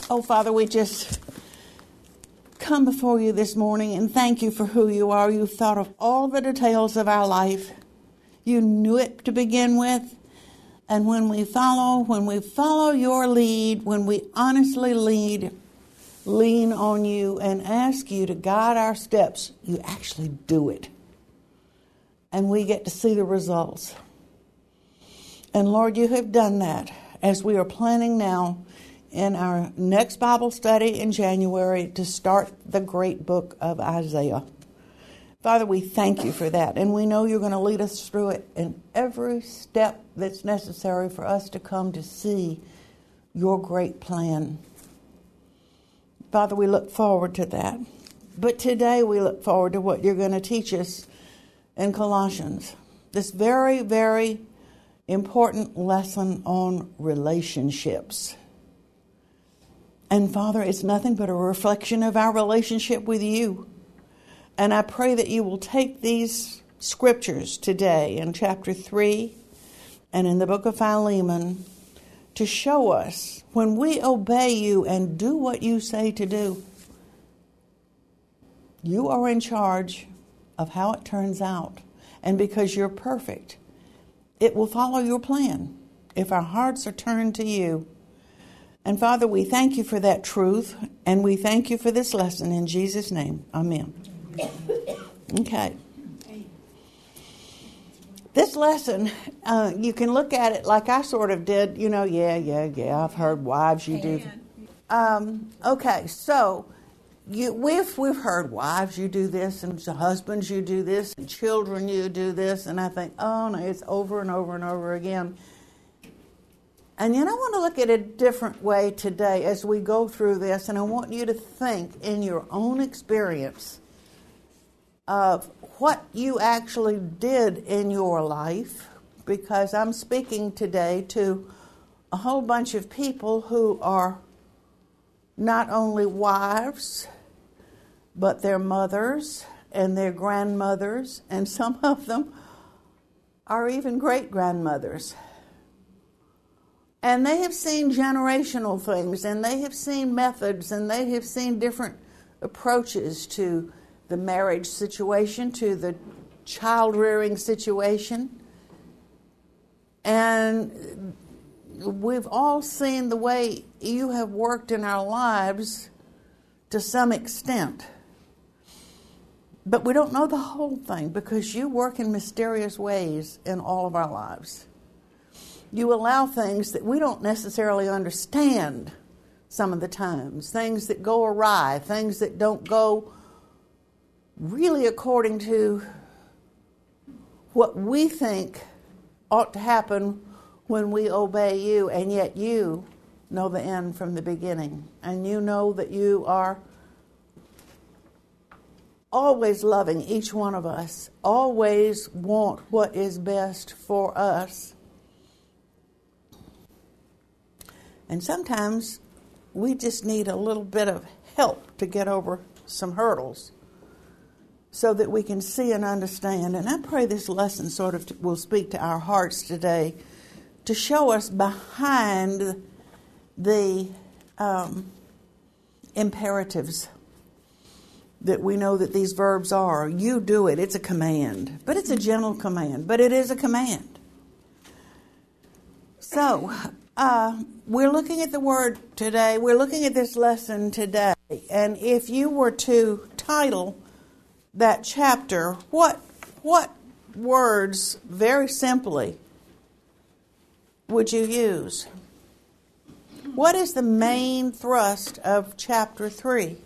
Oh, Father, we just come before you this morning and thank you for who you are. You've thought of all the details of our life. You knew it to begin with. And when we follow your lead, when we honestly lean on you and ask you to guide our steps, you actually do it. And we get to see the results. And Lord, you have done that as we are planning now in our next Bible study in January to start the great book of Isaiah. Father, we thank you for that, and we know you're going to lead us through it in every step that's necessary for us to come to see your great plan. Father, we look forward to that. But today we look forward to what you're going to teach us in Colossians. This very, very important lesson on relationships. And Father, it's nothing but a reflection of our relationship with you. And I pray that you will take these scriptures today in chapter 3 and in the book of Philemon to show us when we obey you and do what you say to do, you are in charge of how it turns out. And because you're perfect, it will follow your plan if our hearts are turned to you. And Father, we thank you for that truth, and we thank you for this lesson in Jesus' name. Amen. Okay. This lesson, you can look at it like I sort of did. You know, yeah. I've heard wives, you do. Okay, so we've heard wives, you do this, and husbands, you do this, and children, you do this, and I think, oh no, it's over and over and over again. And yet I want to look at it a different way today as we go through this, and I want you to think in your own experience of what you actually did in your life, because I'm speaking today to a whole bunch of people who are not only wives, but their mothers and their grandmothers, and some of them are even great-grandmothers. And they have seen generational things, and they have seen methods, and they have seen different approaches to the marriage situation, to the child-rearing situation. And we've all seen the way you have worked in our lives to some extent. But we don't know the whole thing because you work in mysterious ways in all of our lives. You allow things that we don't necessarily understand some of the times, things that go awry, things that don't go really according to what we think ought to happen when we obey you, and yet you know the end from the beginning, and you know that you are always loving each one of us, always want what is best for us. And sometimes we just need a little bit of help to get over some hurdles so that we can see and understand. And I pray this lesson sort of will speak to our hearts today to show us behind the imperatives that we know that these verbs are. You do it. It's a command. But it's a gentle command. But it is a command. So, we're looking at the word today. We're looking at this lesson today. And if you were to title that chapter, what words, very simply, would you use? What is the main thrust of chapter 3?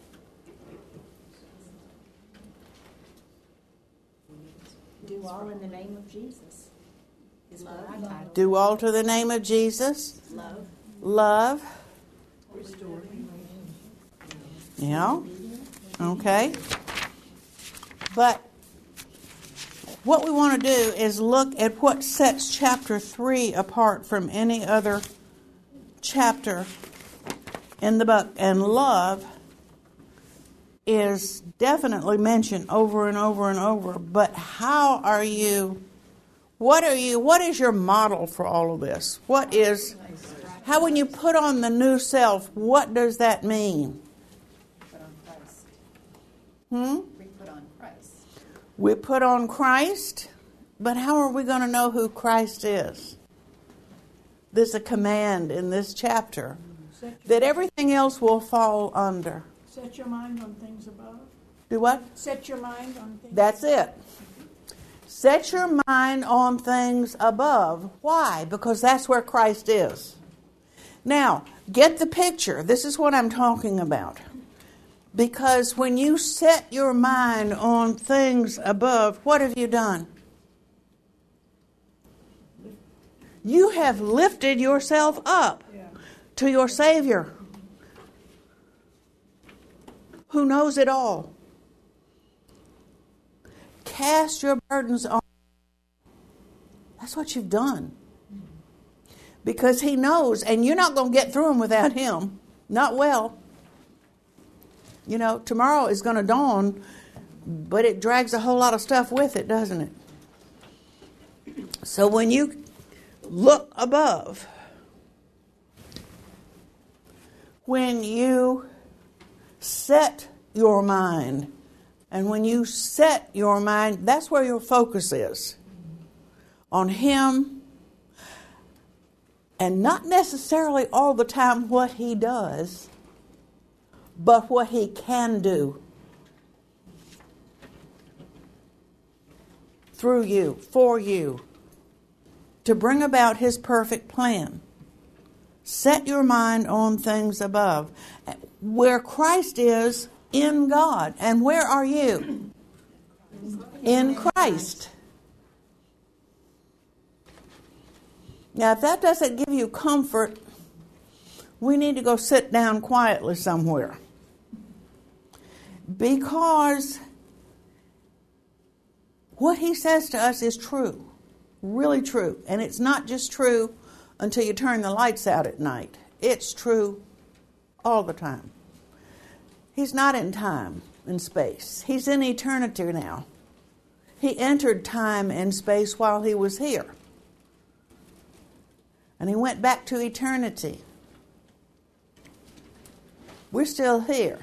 Do all in the name of Jesus. Love. Do all to the name of Jesus. Love. Love. Restore. Yeah. Okay. But what we want to do is look at what sets chapter 3 apart from any other chapter in the book. And love is definitely mentioned over and over and over. But how are you, what is your model for all of this? How when you put on the new self, what does that mean? Put on Christ. We put on Christ. We put on Christ, but how are we going to know who Christ is? There's a command in this chapter that everything else will fall under. Set your mind on things above. Do what? Set your mind on things. That's it. Set your mind on things above. Why? Because that's where Christ is. Now, get the picture. This is what I'm talking about. Because when you set your mind on things above, what have you done? You have lifted yourself up to your Savior, who knows it all. Cast your burdens on. That's what you've done. Because He knows, and you're not going to get through them without Him. Not well. You know, tomorrow is going to dawn, but it drags a whole lot of stuff with it, doesn't it? So when you look above, when you set your mind, and when you set your mind, that's where your focus is. On Him, and not necessarily all the time what He does, but what He can do through you, for you, to bring about His perfect plan. Set your mind on things above, where Christ is in God. And where are you? In Christ. Now, if that doesn't give you comfort, we need to go sit down quietly somewhere. Because what He says to us is true. Really true. And it's not just true until you turn the lights out at night. It's true all the time. He's not in time and space. He's in eternity now. He entered time and space while He was here. And He went back to eternity. We're still here.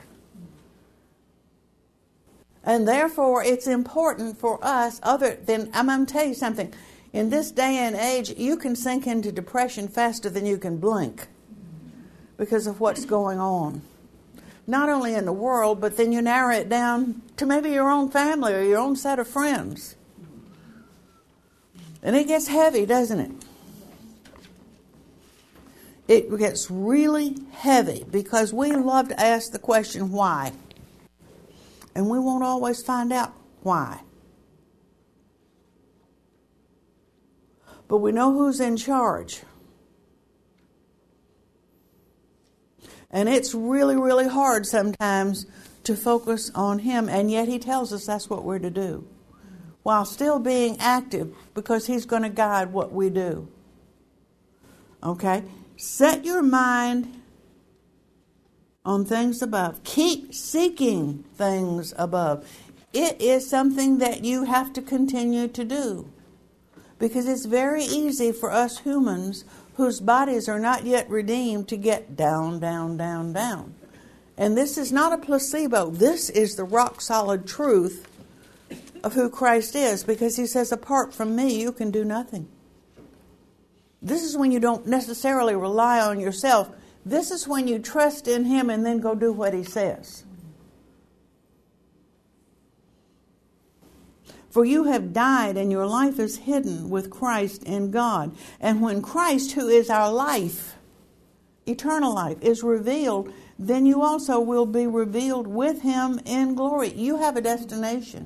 And therefore, it's important for us, I'm going to tell you something. In this day and age, you can sink into depression faster than you can blink because of what's going on. Not only in the world, but then you narrow it down to maybe your own family or your own set of friends. And it gets heavy, doesn't it? It gets really heavy because we love to ask the question, why? And we won't always find out why. But we know who's in charge. And it's really, really hard sometimes to focus on Him, and yet He tells us that's what we're to do, while still being active, because He's going to guide what we do. Okay? Set your mind on things above. Keep seeking things above. It is something that you have to continue to do, because it's very easy for us humans whose bodies are not yet redeemed to get down, down, down, down. And this is not a placebo. This is the rock-solid truth of who Christ is, because He says, apart from me, you can do nothing. This is when you don't necessarily rely on yourself. This is when you trust in Him and then go do what He says. For you have died, and your life is hidden with Christ in God. And when Christ, who is our life, eternal life, is revealed, then you also will be revealed with Him in glory. You have a destination.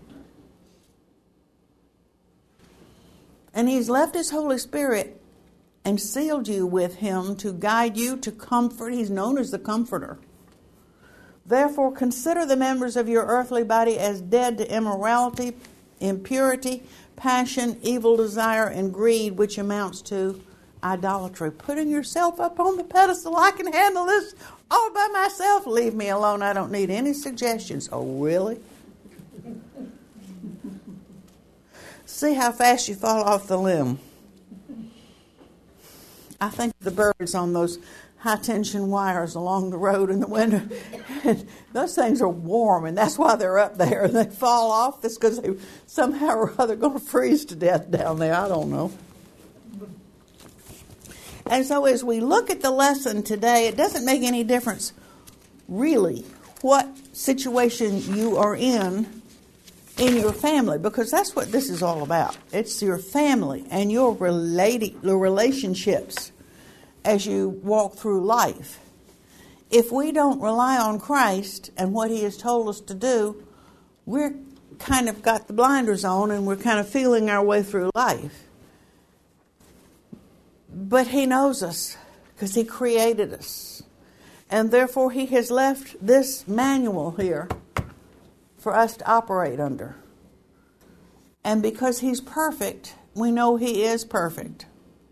And He's left His Holy Spirit and sealed you with Him to guide you, to comfort. He's known as the Comforter. Therefore, consider the members of your earthly body as dead to immorality, impurity, passion, evil desire, and greed, which amounts to idolatry. Putting yourself up on the pedestal. I can handle this all by myself. Leave me alone. I don't need any suggestions. Oh, really? See how fast you fall off the limb. I think the birds on those high-tension wires along the road in the winter, those things are warm, and that's why they're up there. And they fall off. That's because they somehow or other going to freeze to death down there. I don't know. And so as we look at the lesson today, it doesn't make any difference, really, what situation you are in your family, because that's what this is all about. It's your family and your relationships as you walk through life. If we don't rely on Christ and what He has told us to do, we're kind of got the blinders on and we're kind of feeling our way through life. But He knows us because He created us. And therefore He has left this manual here for us to operate under. And because He's perfect, we know He is perfect.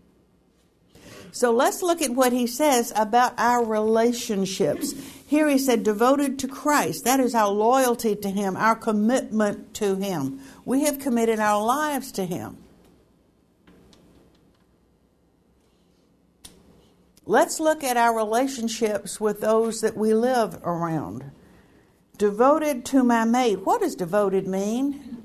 So let's look at what He says about our relationships. Here He said, devoted to Christ. That is our loyalty to Him, our commitment to Him. We have committed our lives to Him. Let's look at our relationships with those that we live around. Devoted to my mate. What does devoted mean?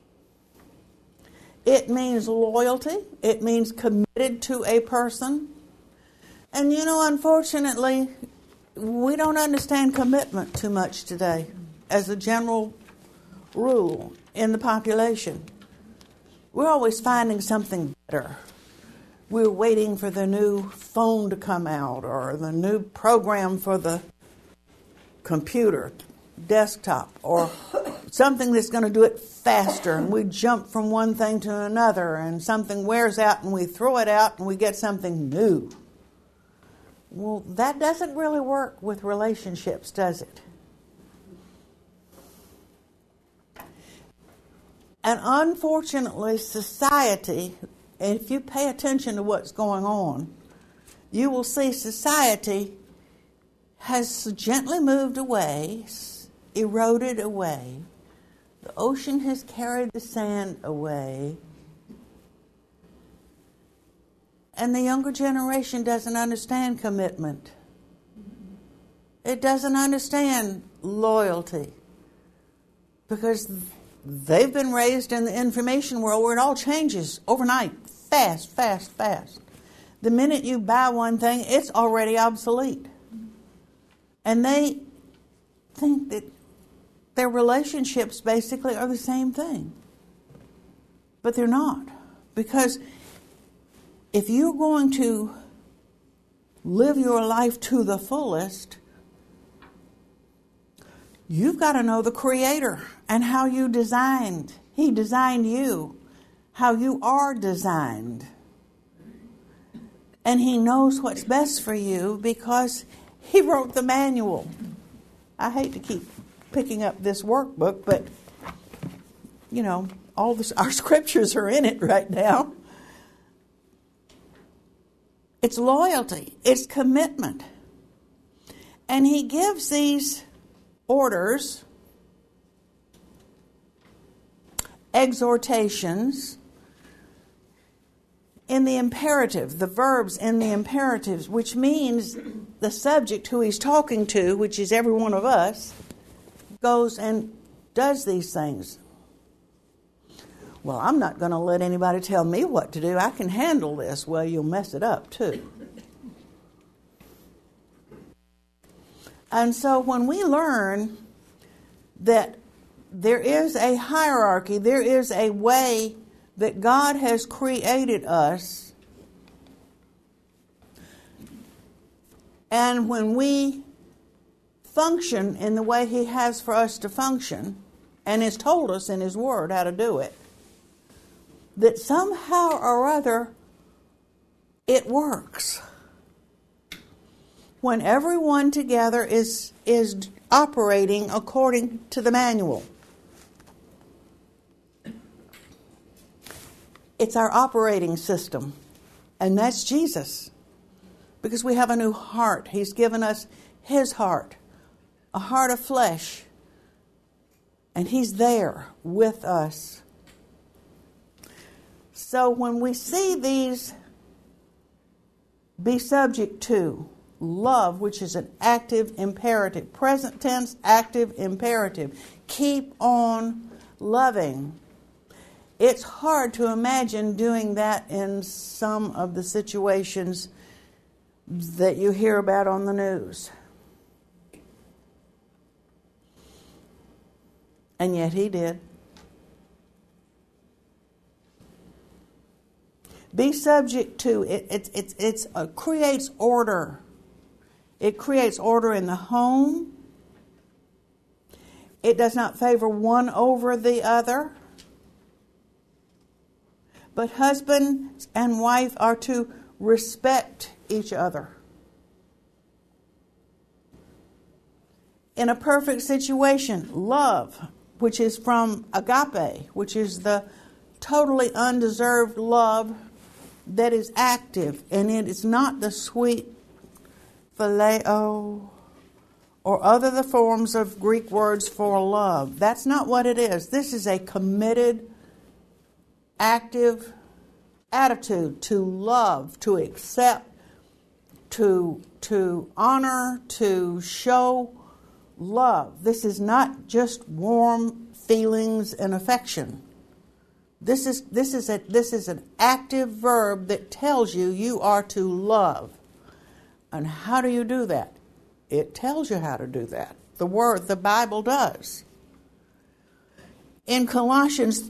It means loyalty. It means committed to a person. And unfortunately, we don't understand commitment too much today as a general rule in the population. We're always finding something better. We're waiting for the new phone to come out or the new program for the computer, desktop, or something that's going to do it faster, and we jump from one thing to another, and something wears out and we throw it out and we get something new. Well, that doesn't really work with relationships, does it? And unfortunately, society, and if you pay attention to what's going on, you will see society has gently moved away, eroded away. The ocean has carried the sand away. And the younger generation doesn't understand commitment. It doesn't understand loyalty. Because they've been raised in the information world where it all changes overnight. Fast, fast, fast. The minute you buy one thing, it's already obsolete. And they think that their relationships basically are the same thing. But they're not. Because if you're going to live your life to the fullest, you've got to know the Creator and how you designed. He designed you, how you are designed. And He knows what's best for you because He wrote the manual. I hate to keep picking up this workbook, but, our scriptures are in it right now. It's loyalty. It's commitment. And He gives these orders, exhortations, in the imperative, the verbs in the imperatives, which means the subject who He's talking to, which is every one of us, goes and does these things. Well, I'm not going to let anybody tell me what to do. I can handle this. Well, you'll mess it up too. And so when we learn that there is a hierarchy, there is a way that God has created us, and when we function in the way He has for us to function, and has told us in His Word how to do it, that somehow or other it works. When everyone together is operating according to the manual. It's our operating system, and that's Jesus. Because we have a new heart. He's given us His heart, a heart of flesh, and He's there with us. So when we see these Be subject to love, which is an active imperative. Present tense, active imperative. Keep on loving. It's hard to imagine doing that in some of the situations that you hear about on the news. And yet he did. Be subject to it creates order. It creates order in the home. It does not favor one over the other. But husband and wife are to respect each other. In a perfect situation, love, which is from agape, which is the totally undeserved love that is active, and it is not the sweet phileo or other the forms of Greek words for love. That's not what it is. This is a committed, active attitude to love, to accept, to honor, to show love. This is not just warm feelings and affection. This is an active verb that tells you you are to love. And how do you do that? It tells you how to do that. The Bible does. In Colossians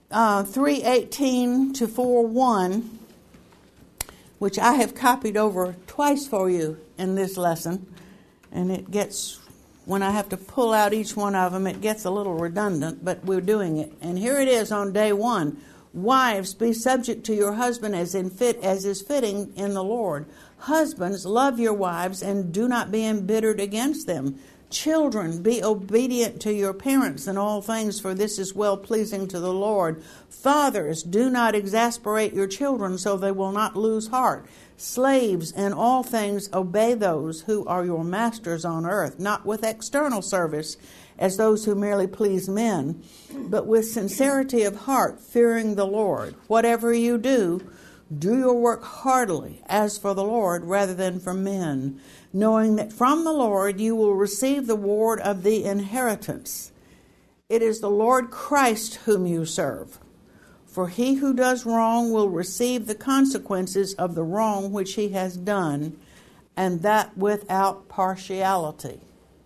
3:18 to 4:1, which I have copied over twice for you in this lesson, and it gets, when I have to pull out each one of them, it gets a little redundant, but we're doing it. And here it is on day 1. Wives, be subject to your husband as is fitting in the Lord. Husbands, love your wives and do not be embittered against them. Children, be obedient to your parents in all things, for this is well-pleasing to the Lord. Fathers, do not exasperate your children so they will not lose heart. Slaves, in all things obey those who are your masters on earth, not with external service as those who merely please men, but with sincerity of heart, fearing the Lord. Whatever you do, do your work heartily, as for the Lord rather than for men, knowing that from the Lord you will receive the reward of the inheritance. It is the Lord Christ whom you serve. For he who does wrong will receive the consequences of the wrong which he has done, and that without partiality.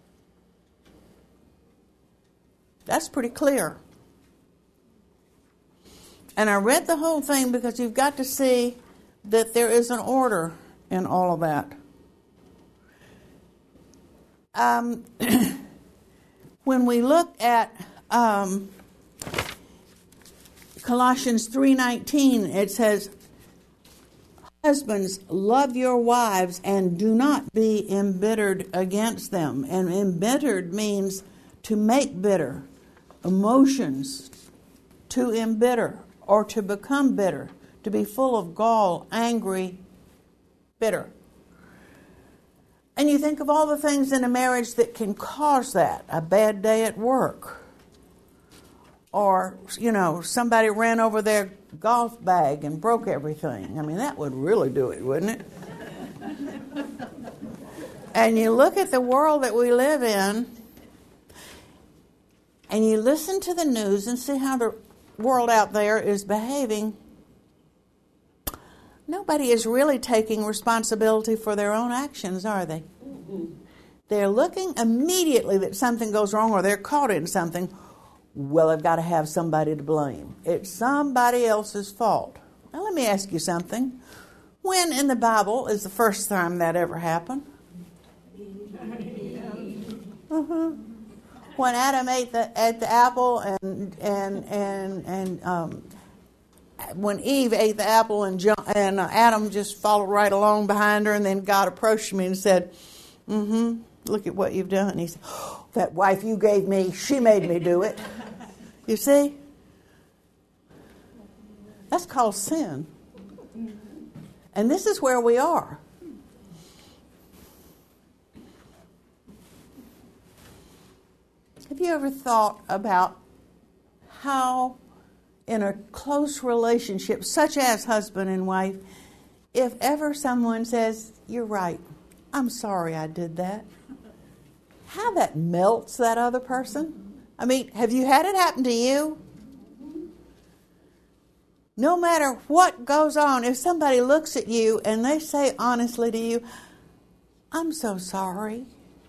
That's pretty clear. And I read the whole thing because you've got to see that there is an order in all of that. When we look at Colossians 3:19, it says, husbands, love your wives and do not be embittered against them. And embittered means to make bitter. Emotions, to embitter or to become bitter, to be full of gall, angry, bitter. And you think of all the things in a marriage that can cause that. A bad day at work. Or, somebody ran over their golf bag and broke everything. I mean, that would really do it, wouldn't it? And you look at the world that we live in, and you listen to the news and see how the world out there is behaving. Nobody is really taking responsibility for their own actions, are they? Mm-hmm. They're looking immediately that something goes wrong or they're caught in something. Well, they've got to have somebody to blame. It's somebody else's fault. Now, let me ask you something. When in the Bible is the first time that ever happened? Uh-huh. When Adam ate the apple and when Eve ate the apple and Adam just followed right along behind her, and then God approached me and said, look at what you've done. And he said, that wife you gave me, she made me do it. You see? That's called sin. And this is where we are. Have you ever thought about how in a close relationship, such as husband and wife, if ever someone says, "You're right, I'm sorry I did that," how that melts that other person. I mean, have you had it happen to you? No matter what goes on, if somebody looks at you and they say honestly to you, "I'm so sorry."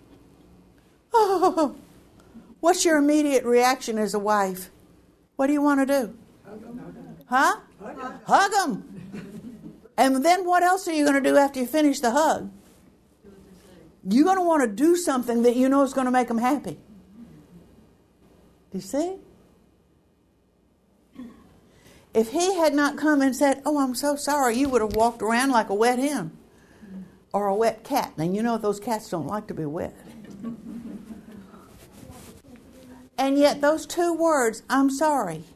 Oh, what's your immediate reaction as a wife? What do you want to do? Huh? Hug them. And then what else are you going to do after you finish the hug? You're going to want to do something that you know is going to make them happy. Do you see? If he had not come and said, "Oh, I'm so sorry," you would have walked around like a wet hen or a wet cat. And you know those cats don't like to be wet. And yet those two words, "I'm sorry,"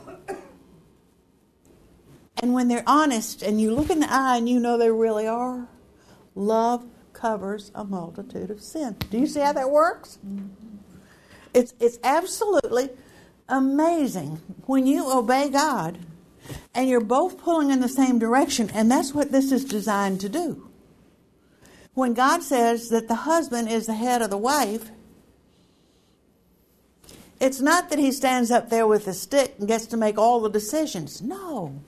and when they're honest and you look in the eye and you know they really are, love covers a multitude of sin. Do you see how that works? It's absolutely amazing when you obey God and you're both pulling in the same direction, and that's what this is designed to do. When God says that the husband is the head of the wife, it's not that he stands up there with a stick and gets to make all the decisions. No.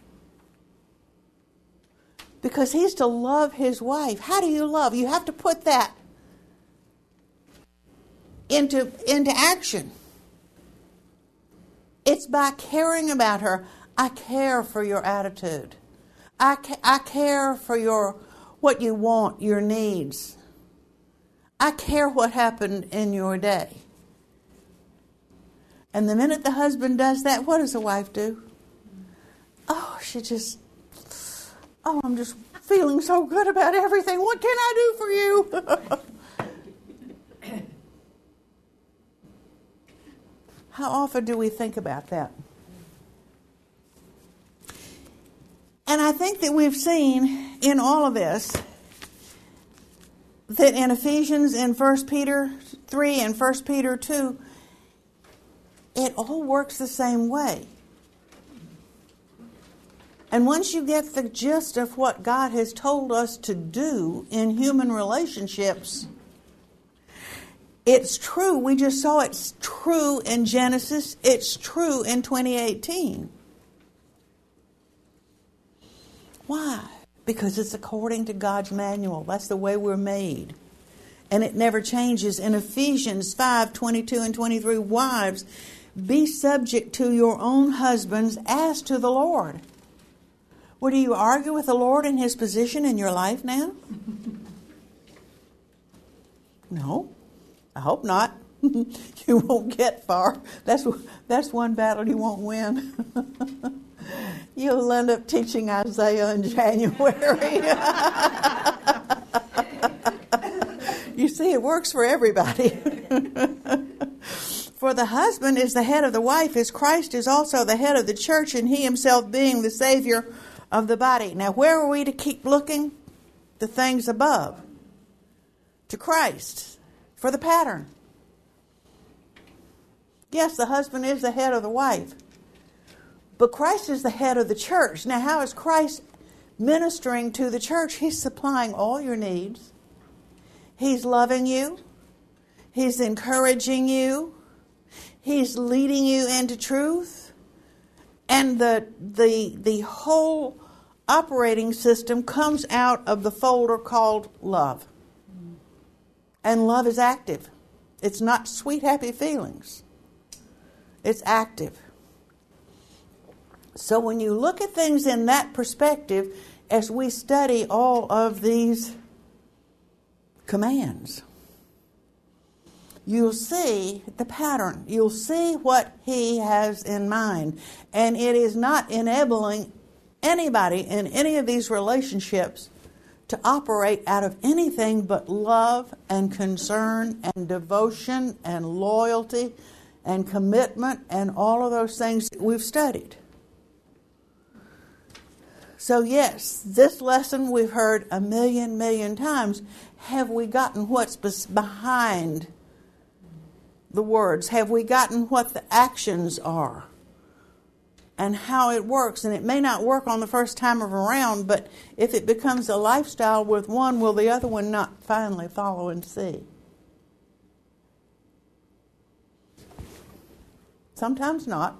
Because he's to love his wife. How do you love? You have to put that into action. It's by caring about her. I care for your attitude. I care for what you want, your needs. I care what happened in your day. And the minute the husband does that, what does the wife do? Oh, I'm just feeling so good about everything. What can I do for you? How often do we think about that? And I think that we've seen in all of this that in Ephesians, in 1 Peter 3 and 1 Peter 2, it all works the same way. And once you get the gist of what God has told us to do in human relationships, it's true. We just saw it's true in Genesis. It's true in 2018. Why? Because it's according to God's manual. That's the way we're made. And it never changes. In Ephesians 5:22 and 23, wives, be subject to your own husbands as to the Lord. Well, do you argue with the Lord in His position in your life now? No, I hope not. You won't get far. That's one battle you won't win. You'll end up teaching Isaiah in January. You see, it works for everybody. For the husband is the head of the wife, as Christ is also the head of the church, and He Himself being the Savior of the body. Now, where are we to keep looking? The things above. To Christ. For the pattern. Yes, the husband is the head of the wife. But Christ is the head of the church. Now, how is Christ ministering to the church? He's supplying all your needs. He's loving you. He's encouraging you. He's leading you into truth. And the whole operating system comes out of the folder called love. And love is active. It's not sweet, happy feelings. It's active. So when you look at things in that perspective, as we study all of these commands, you'll see the pattern. You'll see what He has in mind. And it is not enabling anybody in any of these relationships to operate out of anything but love and concern and devotion and loyalty and commitment and all of those things that we've studied. So yes, this lesson we've heard a million times. Have we gotten what's behind the words? Have we gotten what the actions are? and how it works. And it may not work on the first time around, but if it becomes a lifestyle with one, will the other one not finally follow and see? Sometimes not.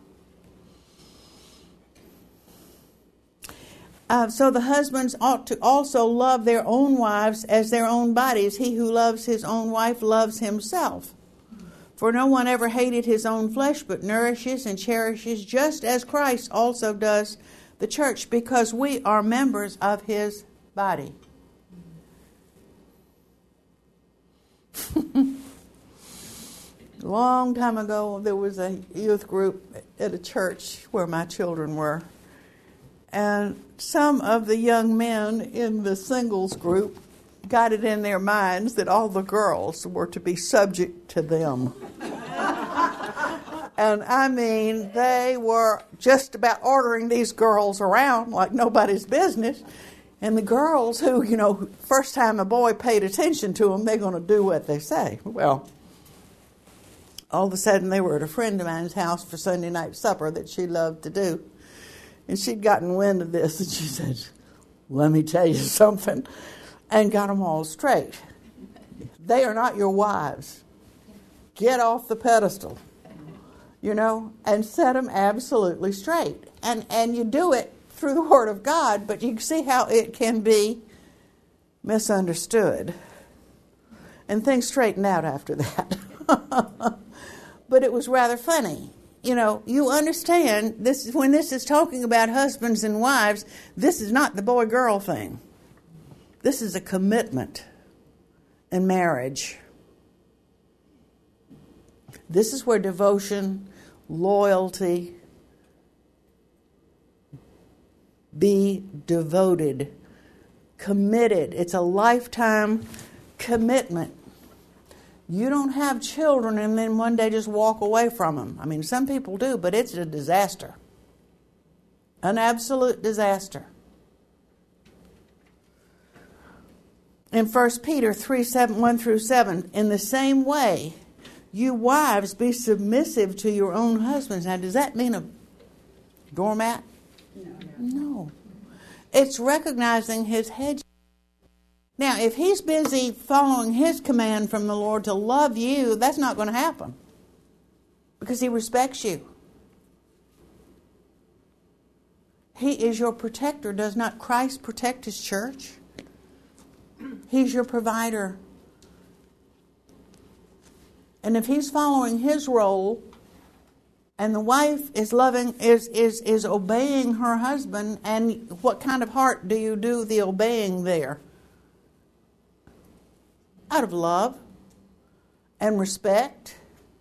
So the husbands ought to also love their own wives as their own bodies. He who loves his own wife loves himself. For no one ever hated his own flesh, but nourishes and cherishes, just as Christ also does the church, because we are members of his body. A long time ago, there was a youth group at a church where my children were. And some of the young men in the singles group got it in their minds that all the girls were to be subject to them. And I mean, they were just about ordering these girls around like nobody's business. And the girls who, first time a boy paid attention to them, they're going to do what they say. Well, all of a sudden they were at a friend of mine's house for Sunday night supper that she loved to do. And she'd gotten wind of this, and she said, "Let me tell you something," and got them all straight. They are not your wives. Get off the pedestal, and set them absolutely straight. And you do it through the Word of God, but you can see how it can be misunderstood. And things straightened out after that. But it was rather funny. You understand, when this is talking about husbands and wives, this is not the boy-girl thing. This is a commitment in marriage. This is where devotion, loyalty, be devoted, committed. It's a lifetime commitment. You don't have children and then one day just walk away from them. I mean, some people do, but it's a disaster. An absolute disaster. In 1 Peter 3:1-7, in the same way, you wives be submissive to your own husbands. Now, does that mean a doormat? No. It's recognizing his headship. Now, if he's busy following his command from the Lord to love you, that's not going to happen because he respects you. He is your protector. Does not Christ protect his church? He's your provider. And if he's following his role and the wife is obeying her husband, and what kind of heart do you do the obeying there? Out of love and respect.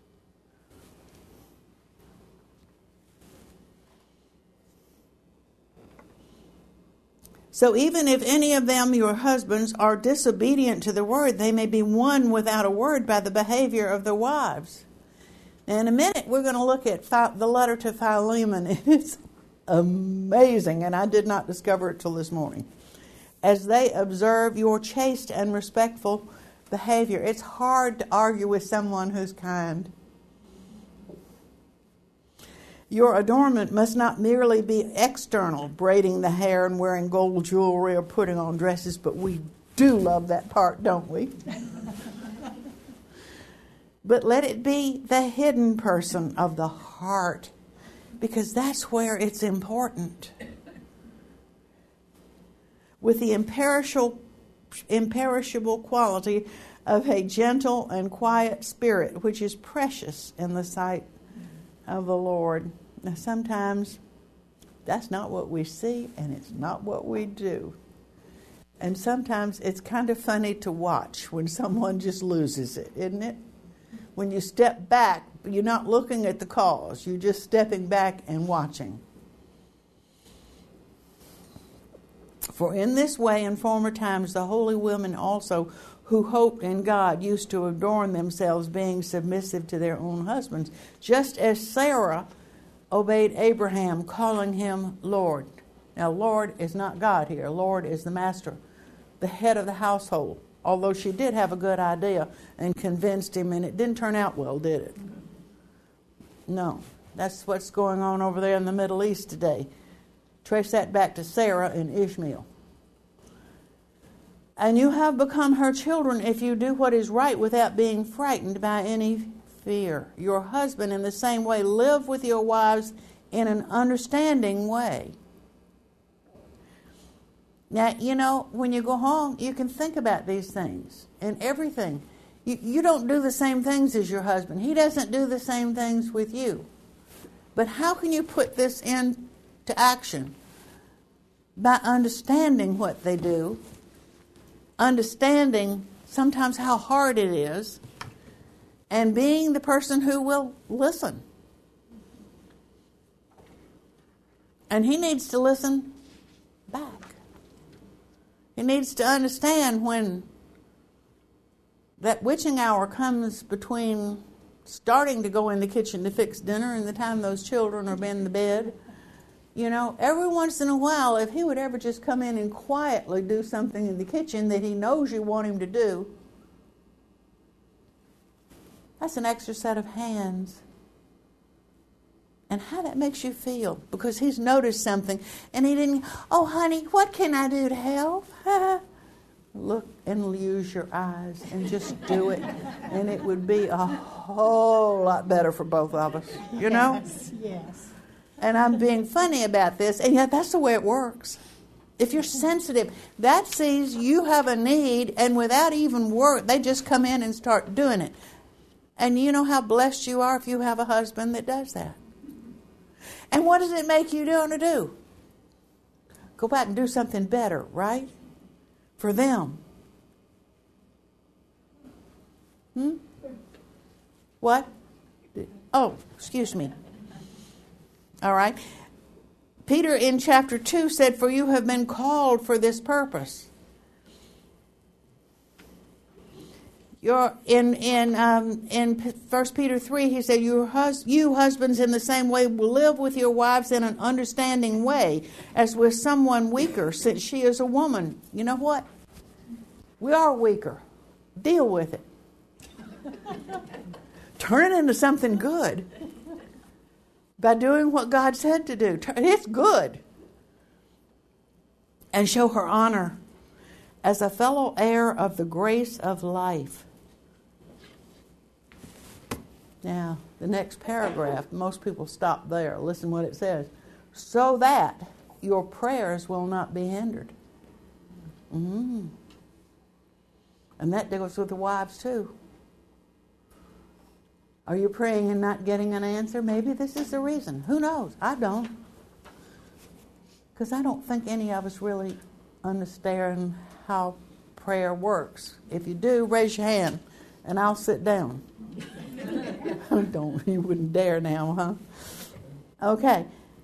So even if any of them, your husbands, are disobedient to the word, they may be won without a word by the behavior of their wives. Now, in a minute, we're going to look at the letter to Philemon. It's amazing, and I did not discover it till this morning. As they observe your chaste and respectful behavior. It's hard to argue with someone who's kind. Your adornment must not merely be external, braiding the hair and wearing gold jewelry or putting on dresses, but we do love that part, don't we? But let it be the hidden person of the heart, because that's where it's important. With the imperishable quality of a gentle and quiet spirit, which is precious in the sight of the Lord. Now, sometimes that's not what we see, and it's not what we do. And sometimes it's kind of funny to watch when someone just loses it, isn't it? When you step back, you're not looking at the cause. You're just stepping back and watching. For in this way, in former times, the holy women also, who hoped in God, used to adorn themselves, being submissive to their own husbands, just as Sarah obeyed Abraham, calling him Lord. Now, Lord is not God here. Lord is the master, the head of the household. Although she did have a good idea and convinced him, and it didn't turn out well, did it? No. That's what's going on over there in the Middle East today. Trace that back to Sarah and Ishmael. And you have become her children if you do what is right without being frightened by any fear. Your husband, in the same way, live with your wives in an understanding way. Now, you know, when you go home, you can think about these things and everything. You don't do the same things as your husband. He doesn't do the same things with you. But how can you put this into action? By understanding what they do, understanding sometimes how hard it is, and being the person who will listen. And he needs to listen back. He needs to understand when that witching hour comes between starting to go in the kitchen to fix dinner and the time those children are in the bed. You know, every once in a while, if he would ever just come in and quietly do something in the kitchen that he knows you want him to do, that's an extra set of hands. And how that makes you feel, because he's noticed something and he didn't, oh honey, what can I do to help? Look and use your eyes and just do it, and it would be a whole lot better for both of us, you know? Yes. And I'm being funny about this, and yet that's the way it works. If you're sensitive, that sees you have a need, and without even work, they just come in and start doing it. And you know how blessed you are if you have a husband that does that. And what does it make you want to do? Go back and do something better, right? For them. What? Oh, excuse me. All right. Peter in chapter 2 said, for you have been called for this purpose. You're in 1 Peter 3, he said, you husbands in the same way will live with your wives in an understanding way as with someone weaker, since she is a woman. You know what? We are weaker. Deal with it. Turn it into something good by doing what God said to do. It's good. And show her honor as a fellow heir of the grace of life. Now, the next paragraph, most people stop there. Listen what it says. So that your prayers will not be hindered. And that goes with the wives too. Are you praying and not getting an answer? Maybe this is the reason. Who knows? I don't. Because I don't think any of us really understand how prayer works. If you do, raise your hand and I'll sit down. Don't, you wouldn't dare now, huh? Okay.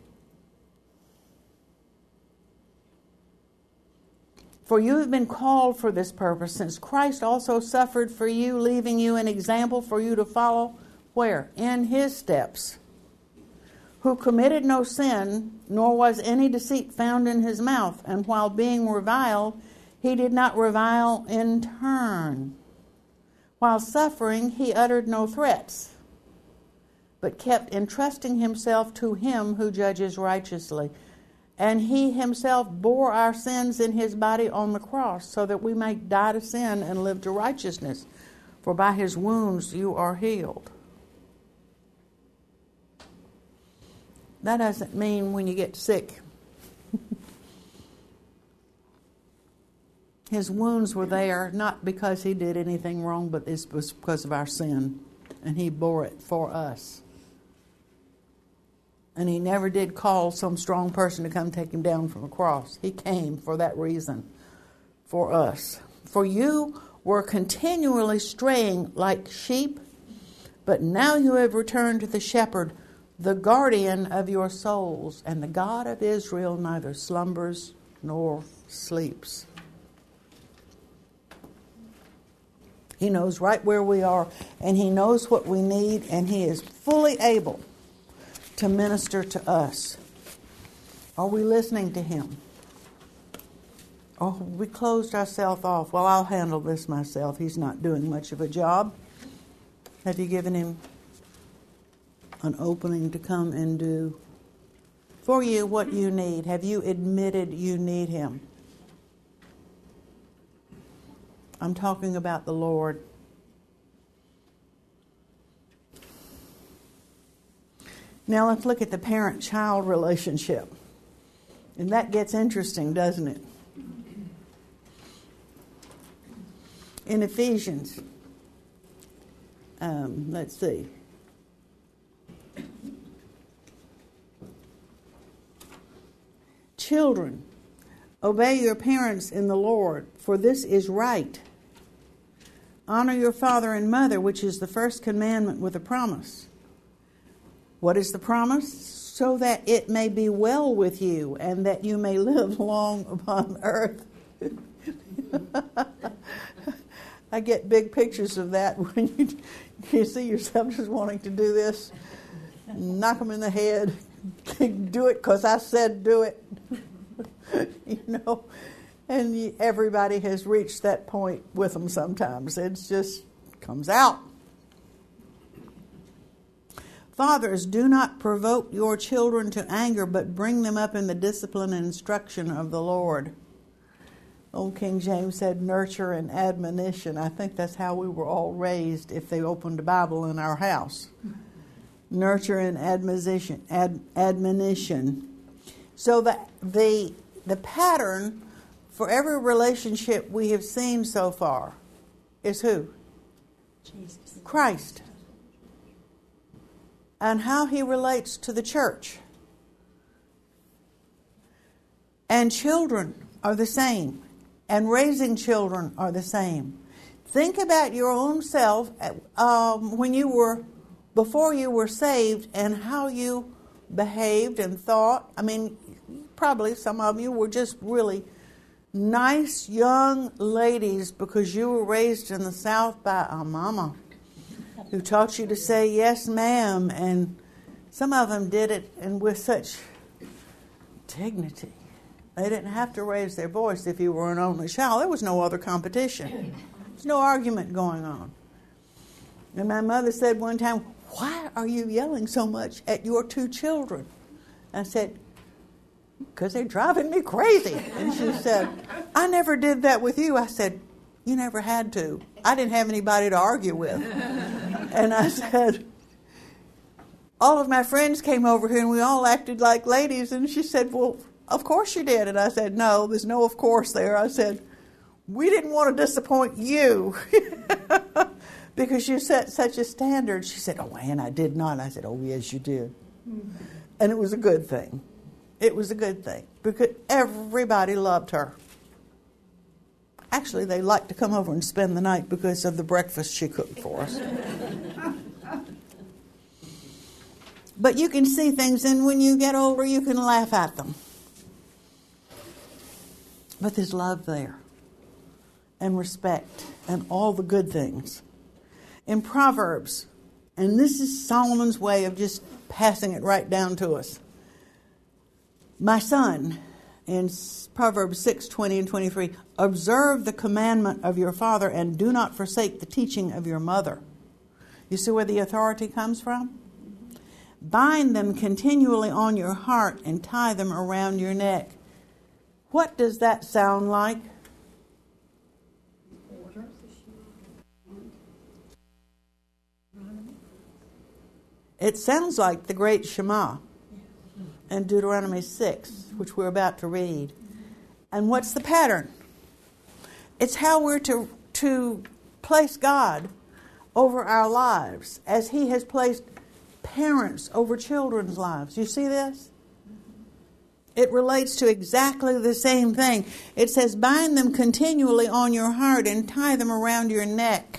For you have been called for this purpose, since Christ also suffered for you, leaving you an example for you to follow. Where? In his steps. Who committed no sin, nor was any deceit found in his mouth. And while being reviled, he did not revile in turn. While suffering, he uttered no threats, but kept entrusting himself to him who judges righteously. And he himself bore our sins in his body on the cross, so that we may die to sin and live to righteousness. For by his wounds you are healed. That doesn't mean when you get sick. His wounds were there not because he did anything wrong, but it was because of our sin. And he bore it for us. And he never did call some strong person to come take him down from the cross. He came for that reason, for us. For you were continually straying like sheep, but now you have returned to the shepherd, the guardian of your souls. And the God of Israel neither slumbers nor sleeps. He knows right where we are, and he knows what we need, and he is fully able to minister to us. Are we listening to him? Or we closed ourselves off? Well, I'll handle this myself. He's not doing much of a job. Have you given him an opening to come and do for you what you need? Have you admitted you need Him? I'm talking about the Lord. Now let's look at the parent-child relationship. And that gets interesting, doesn't it? In Ephesians, let's see. Children, obey your parents in the Lord, for this is right. Honor your father and mother, which is the first commandment with a promise. What is the promise? So that it may be well with you and that you may live long upon earth. I get big pictures of that when you see yourself just wanting to do this. Knock them in the head. Do it because I said do it. And everybody has reached that point with them sometimes. It just comes out. Fathers, do not provoke your children to anger, but bring them up in the discipline and instruction of the Lord. Old King James said nurture and admonition. I think that's how we were all raised if they opened a Bible in our house. Nurture and admonition. So the pattern for every relationship we have seen so far is who? Jesus. Christ. And how He relates to the church. And children are the same. And raising children are the same. Think about your own self before you were saved and how you behaved and thought. I mean, probably some of you were just really nice young ladies because you were raised in the South by a mama who taught you to say yes, ma'am, and some of them did it and with such dignity. They didn't have to raise their voice if you were an only child. There was no other competition. There was no argument going on. And my mother said one time, "Why are you yelling so much at your two children?" I said, "Because they're driving me crazy." And she said, "I never did that with you." I said, "You never had to. I didn't have anybody to argue with." And I said, "All of my friends came over here and we all acted like ladies." And she said, "Well, of course you did." And I said, "No, there's no of course there." I said, "We didn't want to disappoint you." Because you set such a standard. She said, "Oh, Ann, I did not." I said, "Oh, yes, you did." And it was a good thing. It was a good thing because everybody loved her. Actually, they liked to come over and spend the night because of the breakfast she cooked for us. But you can see things, and when you get older, you can laugh at them. But there's love there, and respect, and all the good things. In Proverbs, and this is Solomon's way of just passing it right down to us. "My son," in Proverbs 6:20 and 23, "observe the commandment of your father and do not forsake the teaching of your mother." You see where the authority comes from? "Bind them continually on your heart and tie them around your neck." What does that sound like? It sounds like the great Shema and Deuteronomy 6, which we're about to read. And what's the pattern? It's how we're to place God over our lives as He has placed parents over children's lives. You see this? It relates to exactly the same thing. It says, "Bind them continually on your heart and tie them around your neck."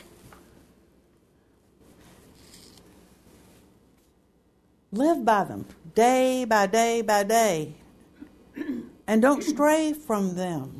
Live by them, day by day by day. And don't stray from them.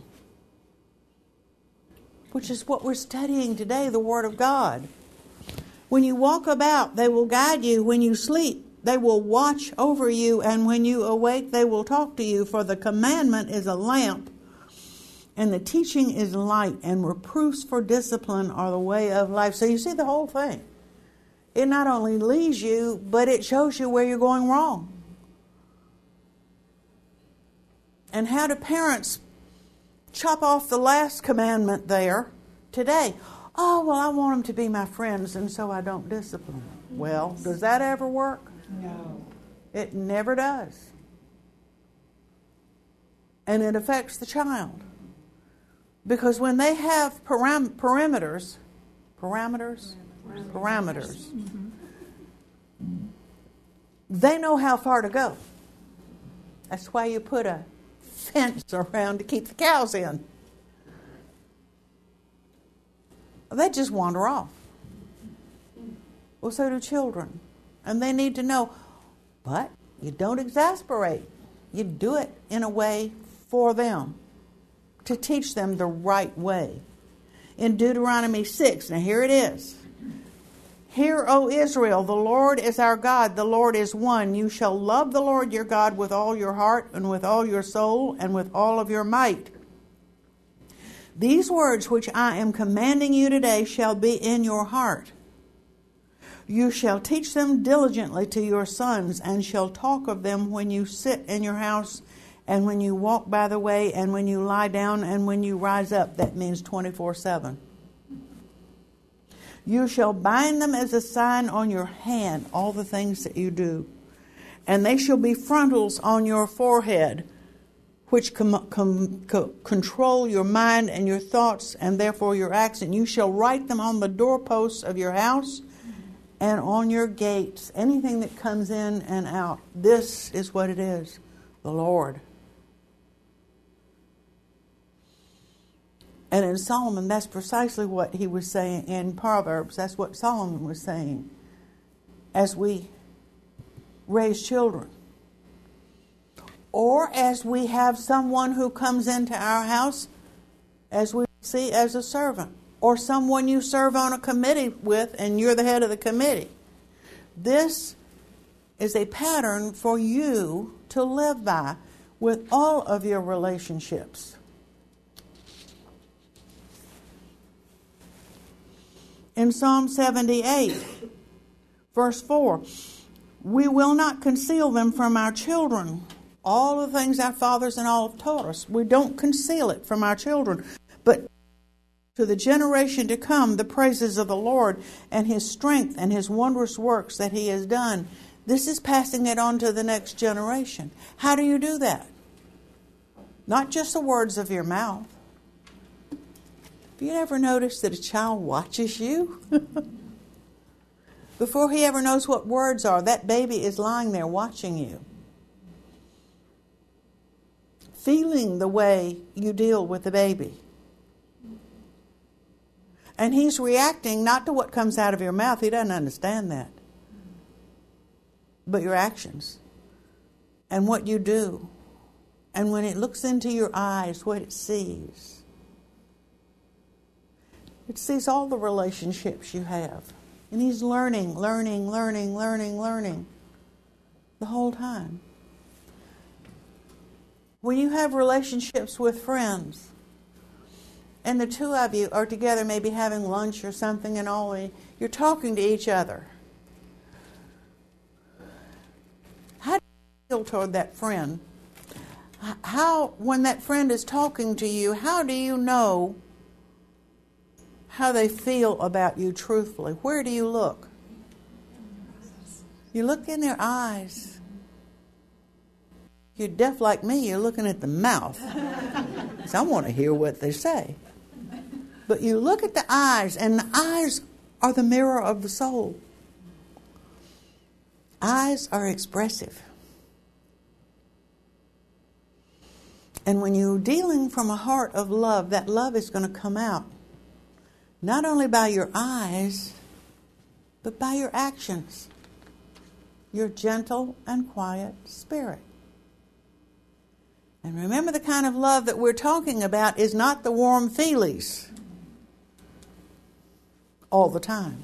Which is what we're studying today, the Word of God. When you walk about, they will guide you. When you sleep, they will watch over you. And when you awake, they will talk to you. For the commandment is a lamp, and the teaching is light, and reproofs for discipline are the way of life. So you see the whole thing. it not only leads you, but it shows you where you're going wrong. And how do parents chop off the last commandment there today? Oh, well, I want them to be my friends, and so I don't discipline them. Well, does that ever work? No. It never does. And it affects the child. Because when they have parameters, they know how far to go. That's why you put a fence around to keep the cows in. They just wander off. Well, so do children. And they need to know, but you don't exasperate. You do it in a way for them, to teach them the right way. In Deuteronomy 6, now here it is. Hear, O Israel, the Lord is our God, the Lord is one. You shall love the Lord your God with all your heart and with all your soul and with all of your might. These words which I am commanding you today shall be in your heart. You shall teach them diligently to your sons, and shall talk of them when you sit in your house, and when you walk by the way, and when you lie down, and when you rise up. That means 24/7. You shall bind them as a sign on your hand, all the things that you do. And they shall be frontals on your forehead, which control your mind and your thoughts, and therefore your acts. And you shall write them on the doorposts of your house and on your gates. Anything that comes in and out. This is what it is. The Lord. And in Solomon, that's precisely what he was saying in Proverbs. That's what Solomon was saying as we raise children. Or as we have someone who comes into our house, as we see as a servant. Or someone you serve on a committee with, and you're the head of the committee. This is a pattern for you to live by with all of your relationships. In Psalm 78, verse 4, we will not conceal them from our children. All the things our fathers and all have taught us, we don't conceal it from our children. But to the generation to come, the praises of the Lord and His strength and His wondrous works that He has done. This is passing it on to the next generation. How do you do that? Not just the words of your mouth. Have you ever noticed that a child watches you? Before he ever knows what words are, that baby is lying there watching you. Feeling the way you deal with the baby. And he's reacting not to what comes out of your mouth. He doesn't understand that. But your actions. And what you do. And when it looks into your eyes, what it sees. It sees all the relationships you have. And he's learning the whole time. When you have relationships with friends, and the two of you are together, maybe having lunch or something, and all, you're talking to each other. How do you feel toward that friend? How, when that friend is talking to you, how do you know how they feel about you truthfully? Where do you look? You look in their eyes. If you're deaf like me, you're looking at the mouth. Because I want to hear what they say. But you look at the eyes, and the eyes are the mirror of the soul. Eyes are expressive. And when you're dealing from a heart of love, that love is going to come out. Not only by your eyes, but by your actions. Your gentle and quiet spirit. And remember, the kind of love that we're talking about is not the warm feelies all the time.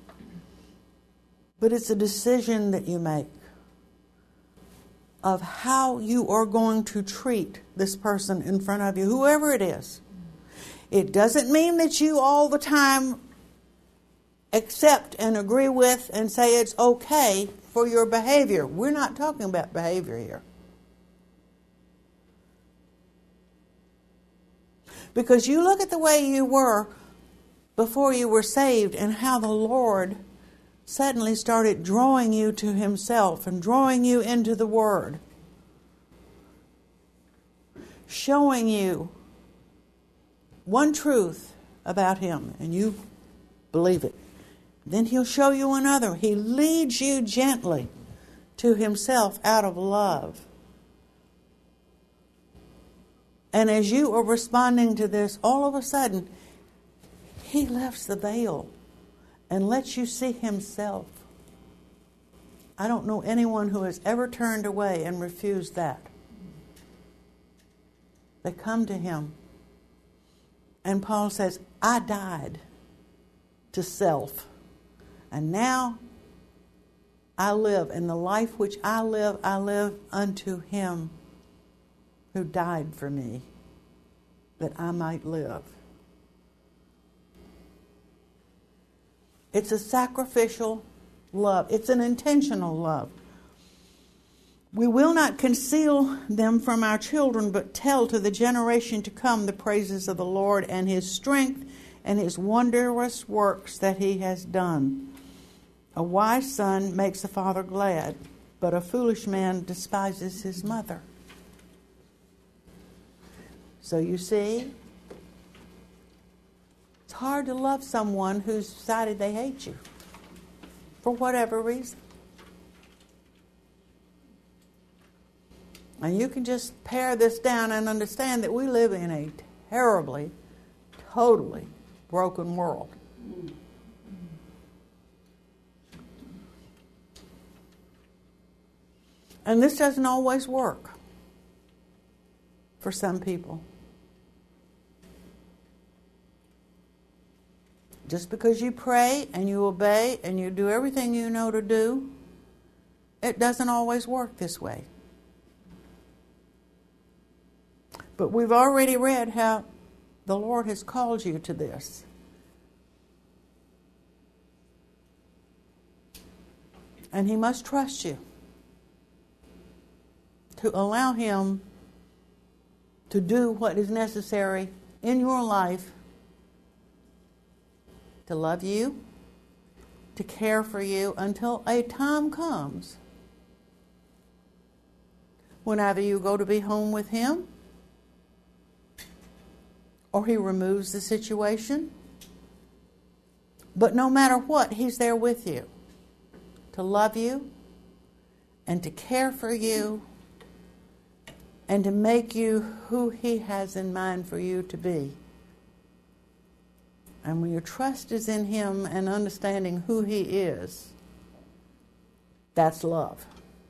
But it's a decision that you make of how you are going to treat this person in front of you, whoever it is. It doesn't mean that you all the time accept and agree with and say it's okay for your behavior. We're not talking about behavior here. Because you look at the way you were before you were saved and how the Lord suddenly started drawing you to Himself and drawing you into the Word. Showing you one truth about Him and you believe it. Then He'll show you another. He leads you gently to Himself out of love. And as you are responding to this, all of a sudden, He lifts the veil and lets you see Himself. I don't know anyone who has ever turned away and refused that. They come to Him. And Paul says, I died to self. And now I live. And the life which I live unto Him who died for me, that I might live. It's a sacrificial love. It's an intentional love. We will not conceal them from our children, but tell to the generation to come the praises of the Lord and His strength and His wondrous works that He has done. A wise son makes a father glad, but a foolish man despises his mother. So you see, it's hard to love someone who's decided they hate you for whatever reason. And you can just pare this down and understand that we live in a terribly, totally broken world. And this doesn't always work for some people. Just because you pray and you obey and you do everything you know to do, it doesn't always work this way. But we've already read how the Lord has called you to this. And He must trust you to allow Him to do what is necessary in your life to love you, to care for you until a time comes when either you go to be home with Him or He removes the situation. But no matter what, He's there with you to love you and to care for you and to make you who He has in mind for you to be. And when your trust is in Him and understanding who He is, that's love.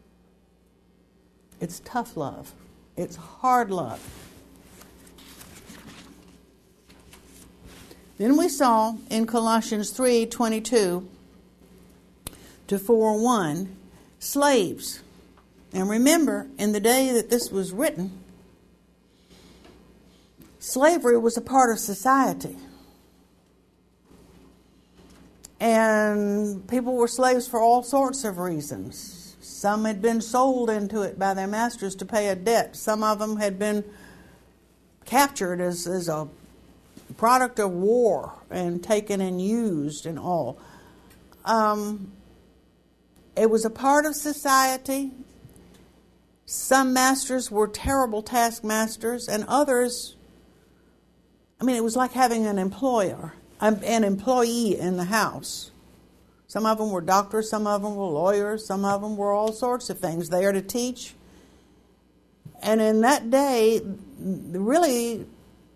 It's tough love. It's hard love. Then we saw in Colossians 3:22 to 4:1, slaves. And remember, in the day that this was written, slavery was a part of society. And people were slaves for all sorts of reasons. Some had been sold into it by their masters to pay a debt. Some of them had been captured as a product of war and taken and used and all. It was a part of society. Some masters were terrible taskmasters, and others, it was like having an employee in the house. Some of them were doctors, some of them were lawyers, some of them were all sorts of things there to teach. And in that day, really,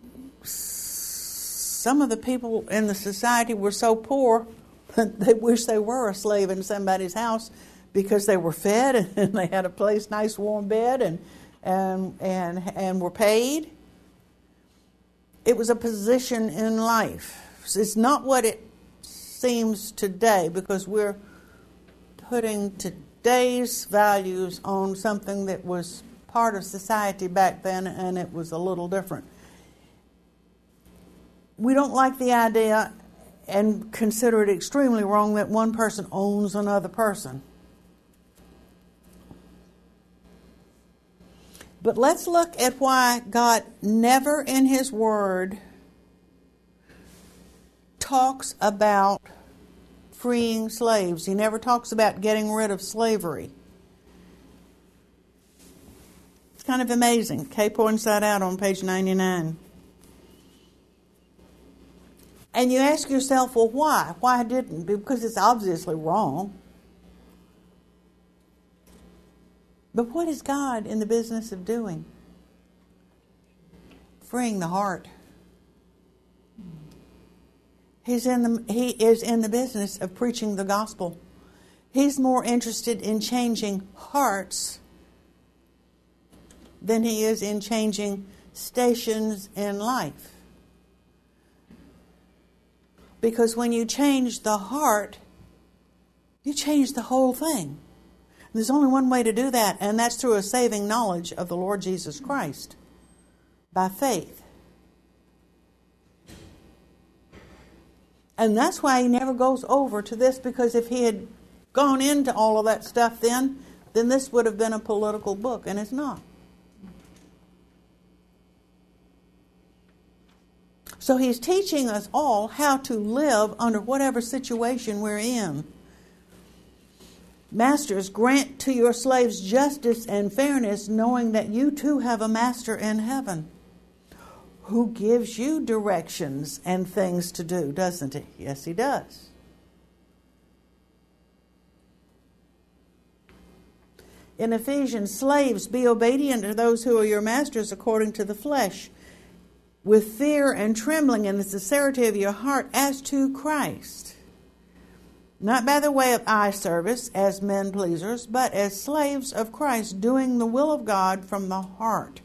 some of the people in the society were so poor that they wish they were a slave in somebody's house, because they were fed and they had a place, nice warm bed, and were paid. It was a position in life. It's not what it seems today, because we're putting today's values on something that was part of society back then, and it was a little different. We don't like the idea and consider it extremely wrong that one person owns another person. But let's look at why God never in His Word talks about freeing slaves. He never talks about getting rid of slavery. It's kind of amazing. Capo Inside Out on page 99. And you ask yourself, well, why? Why didn't? Because it's obviously wrong. But what is God in the business of doing? Freeing the heart. He is in the business of preaching the gospel. He's more interested in changing hearts than He is in changing stations in life. Because when you change the heart, you change the whole thing. There's only one way to do that, and that's through a saving knowledge of the Lord Jesus Christ, by faith. And that's why He never goes over to this, because if He had gone into all of that stuff then this would have been a political book, and it's not. So He's teaching us all how to live under whatever situation we're in. Masters, grant to your slaves justice and fairness, knowing that you too have a master in heaven who gives you directions and things to do, doesn't He? Yes, He does. In Ephesians, slaves, be obedient to those who are your masters according to the flesh, with fear and trembling in the sincerity of your heart as to Christ. Not by the way of eye service as men pleasers, but as slaves of Christ, doing the will of God from the heart.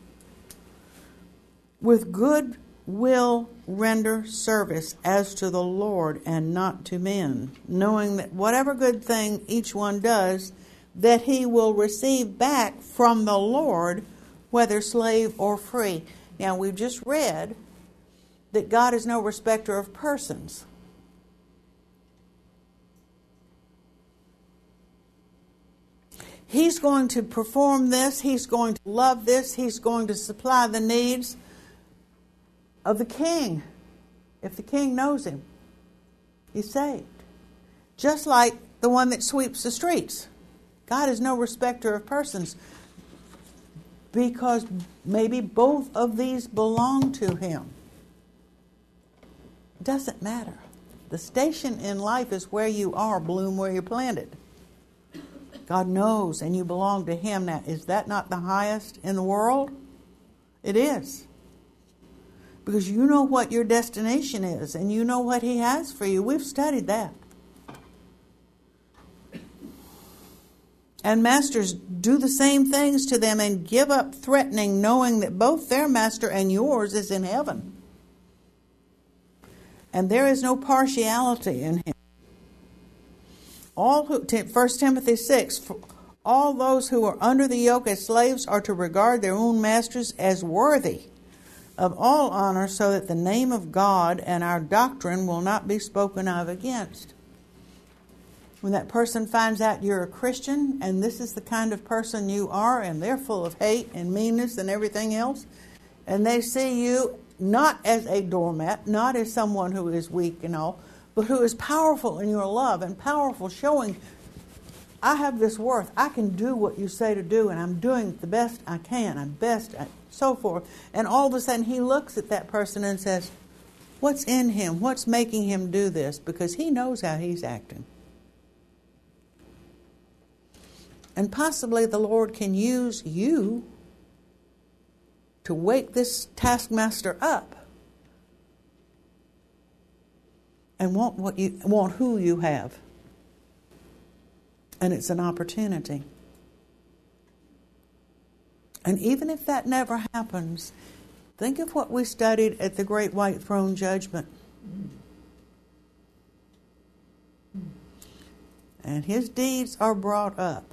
With good will render service as to the Lord and not to men, knowing that whatever good thing each one does, that he will receive back from the Lord, whether slave or free. Now, we've just read that God is no respecter of persons. He's going to perform this. He's going to love this. He's going to supply the needs of the king. If the king knows him, he's saved. Just like the one that sweeps the streets. God is no respecter of persons, because maybe both of these belong to Him. It doesn't matter. The station in life is where you are, bloom where you're planted. God knows, and you belong to Him. Now, is that not the highest in the world? It is. Because you know what your destination is, and you know what He has for you. We've studied that. And masters, do the same things to them and give up threatening, knowing that both their master and yours is in heaven. And there is no partiality in Him. 1 Timothy 6, all those who are under the yoke as slaves are to regard their own masters as worthy of all honor, so that the name of God and our doctrine will not be spoken of against. When that person finds out you're a Christian and this is the kind of person you are, and they're full of hate and meanness and everything else, and they see you not as a doormat, not as someone who is weak and all, but who is powerful in your love and powerful, showing, I have this worth. I can do what you say to do, and I'm doing the best I can. I'm best at so forth. And all of a sudden he looks at that person and says, what's in him? What's making him do this? Because he knows how he's acting. And possibly the Lord can use you to wake this taskmaster up and want who you have. And it's an opportunity. And even if that never happens, think of what we studied at the Great White Throne Judgment. And his deeds are brought up.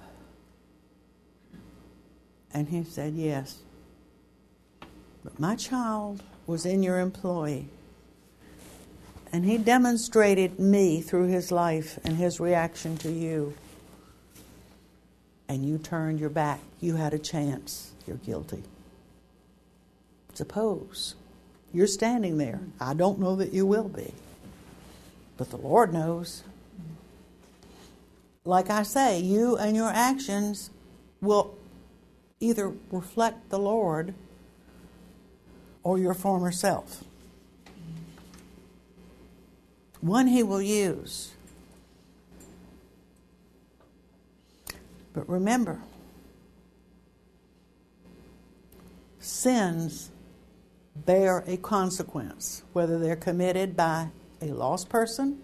And he said, yes, but my child was in your employ. And he demonstrated me through his life and his reaction to you. And you turned your back. You had a chance. You're guilty. Suppose you're standing there. I don't know that you will be. But the Lord knows. Like I say, you and your actions will either reflect the Lord or your former self. One he will use. But remember, sins bear a consequence, whether they're committed by a lost person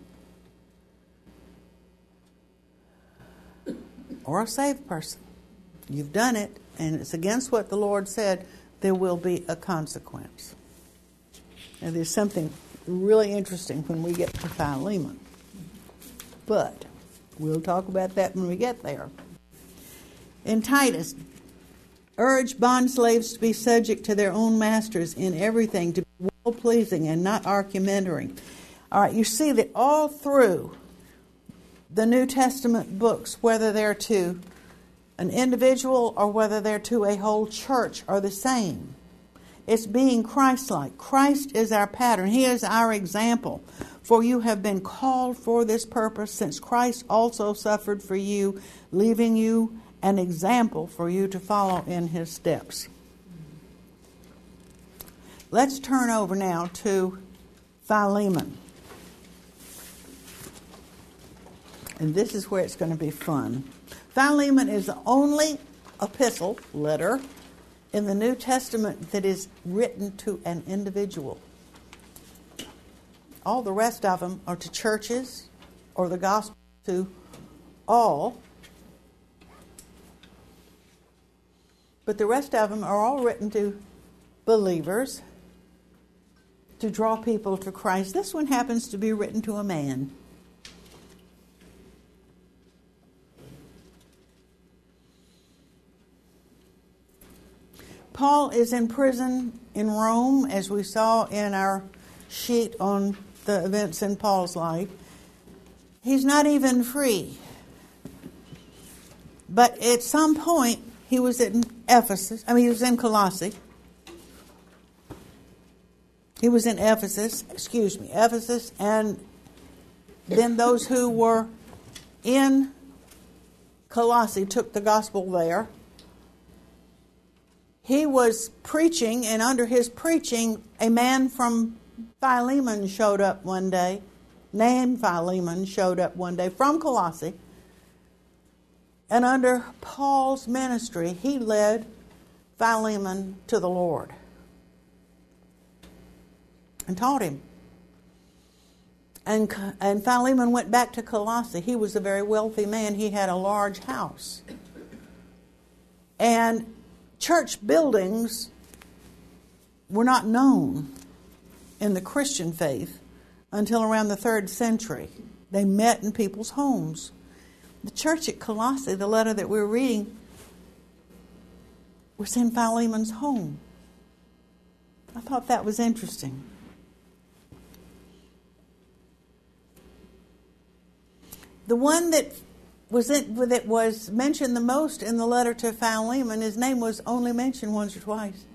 or a saved person. You've done it, and it's against what the Lord said, there will be a consequence. And there's something really interesting when we get to Philemon. But we'll talk about that when we get there. In Titus, urge bondslaves to be subject to their own masters in everything, to be well-pleasing and not argumentative. All right, you see that all through the New Testament books, whether they're to an individual or whether they're to a whole church, are the same. It's being Christ-like. Christ is our pattern. He is our example. For you have been called for this purpose, since Christ also suffered for you, leaving you an example for you to follow in his steps. Let's turn over now to Philemon. And this is where it's going to be fun. Philemon is the only epistle, letter, in the New Testament that is written to an individual. All the rest of them are to churches or the gospel to all. But the rest of them are all written to believers to draw people to Christ. This one happens to be written to a man. Paul is in prison in Rome, as we saw in our sheet on the events in Paul's life. He's not even free. But at some point, he was in he was in Colossae. He was in Ephesus, and then those who were in Colossae took the gospel there. He was preaching, and under his preaching, a man from Philemon showed up one day, named Philemon showed up one day from Colossae. And under Paul's ministry, he led Philemon to the Lord and taught him. And Philemon went back to Colossae. He was a very wealthy man. He had a large house. And church buildings were not known in the Christian faith until around the 3rd century. They met in people's homes. The church at Colossae, the letter that we're reading, was in Philemon's home. I thought that was interesting. The one that was mentioned the most in the letter to Philemon, his name was only mentioned once or twice.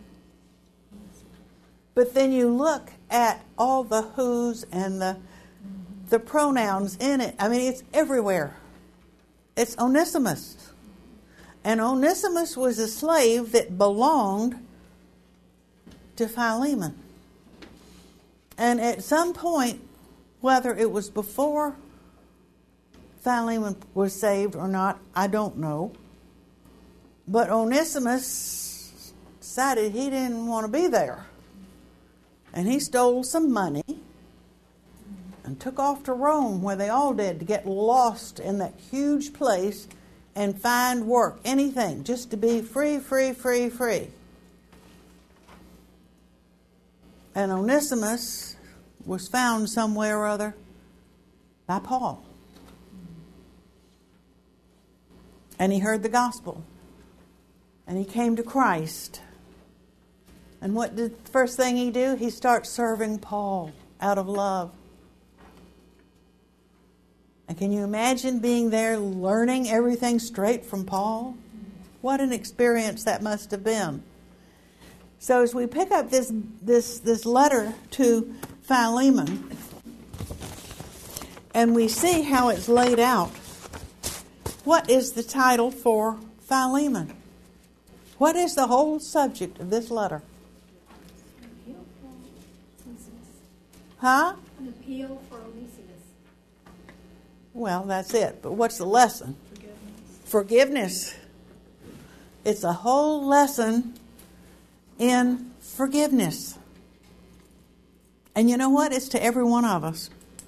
But then you look at all the who's and the pronouns in it. I mean, it's everywhere. It's Onesimus. And Onesimus was a slave that belonged to Philemon. And at some point, whether it was before Philemon was saved or not, I don't know. But Onesimus decided he didn't want to be there. And he stole some money and took off to Rome, where they all did, to get lost in that huge place and find work, anything, just to be free. And Onesimus was found somewhere or other by Paul. And he heard the gospel. And he came to Christ. And what did the first thing he do? He starts serving Paul out of love. And can you imagine being there learning everything straight from Paul? What an experience that must have been. So as we pick up this letter to Philemon, and we see how it's laid out, what is the title for Philemon? What is the whole subject of this letter? Huh? An appeal for Onesimus. Well, that's it. But what's the lesson? Forgiveness. It's a whole lesson in forgiveness. And you know what? It's to every one of us.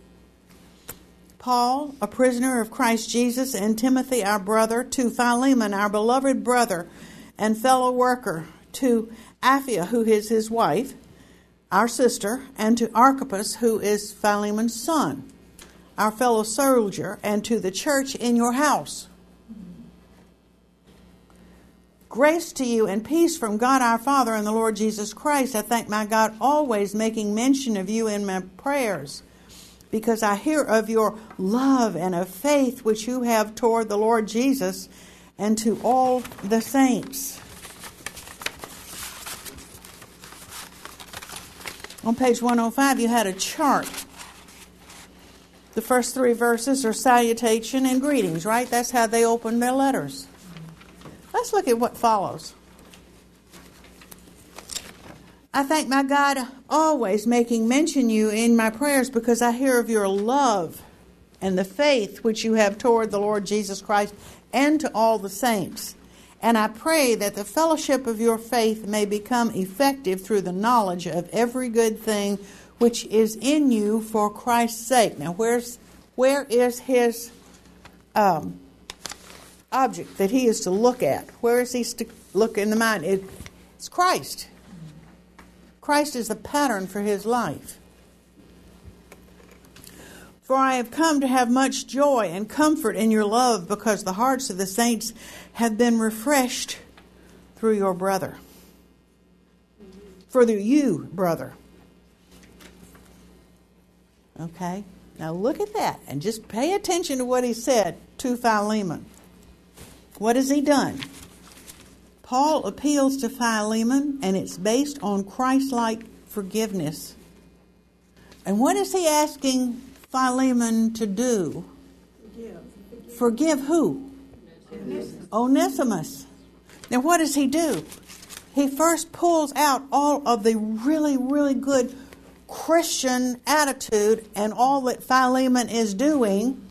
Paul, a prisoner of Christ Jesus, and Timothy, our brother, to Philemon, our beloved brother and fellow worker, to Apphia, who is his wife, our sister, and to Archippus, who is Philemon's son, our fellow soldier, and to the church in your house. Grace to you and peace from God our Father and the Lord Jesus Christ. I thank my God always, making mention of you in my prayers, because I hear of your love and of faith which you have toward the Lord Jesus and to all the saints. On page 105, you had a chart. The first 3 verses are salutation and greetings, right? That's how they open their letters. Let's look at what follows. I thank my God always, making mention you in my prayers, because I hear of your love and the faith which you have toward the Lord Jesus Christ and to all the saints. And I pray that the fellowship of your faith may become effective through the knowledge of every good thing which is in you for Christ's sake. Now, where is his object that he is to look at? Where is he to look in the mind? It's Christ. Christ is the pattern for his life. For I have come to have much joy and comfort in your love, because the hearts of the saints have been refreshed through your brother. Through you, brother. Okay? Now look at that and just pay attention to what he said to Philemon. What has he done? Paul appeals to Philemon, and it's based on Christ-like forgiveness. And what is he asking Philemon to do? Forgive who? Onesimus. Now what does he do? He first pulls out all of the really, really good Christian attitude and all that Philemon is doing,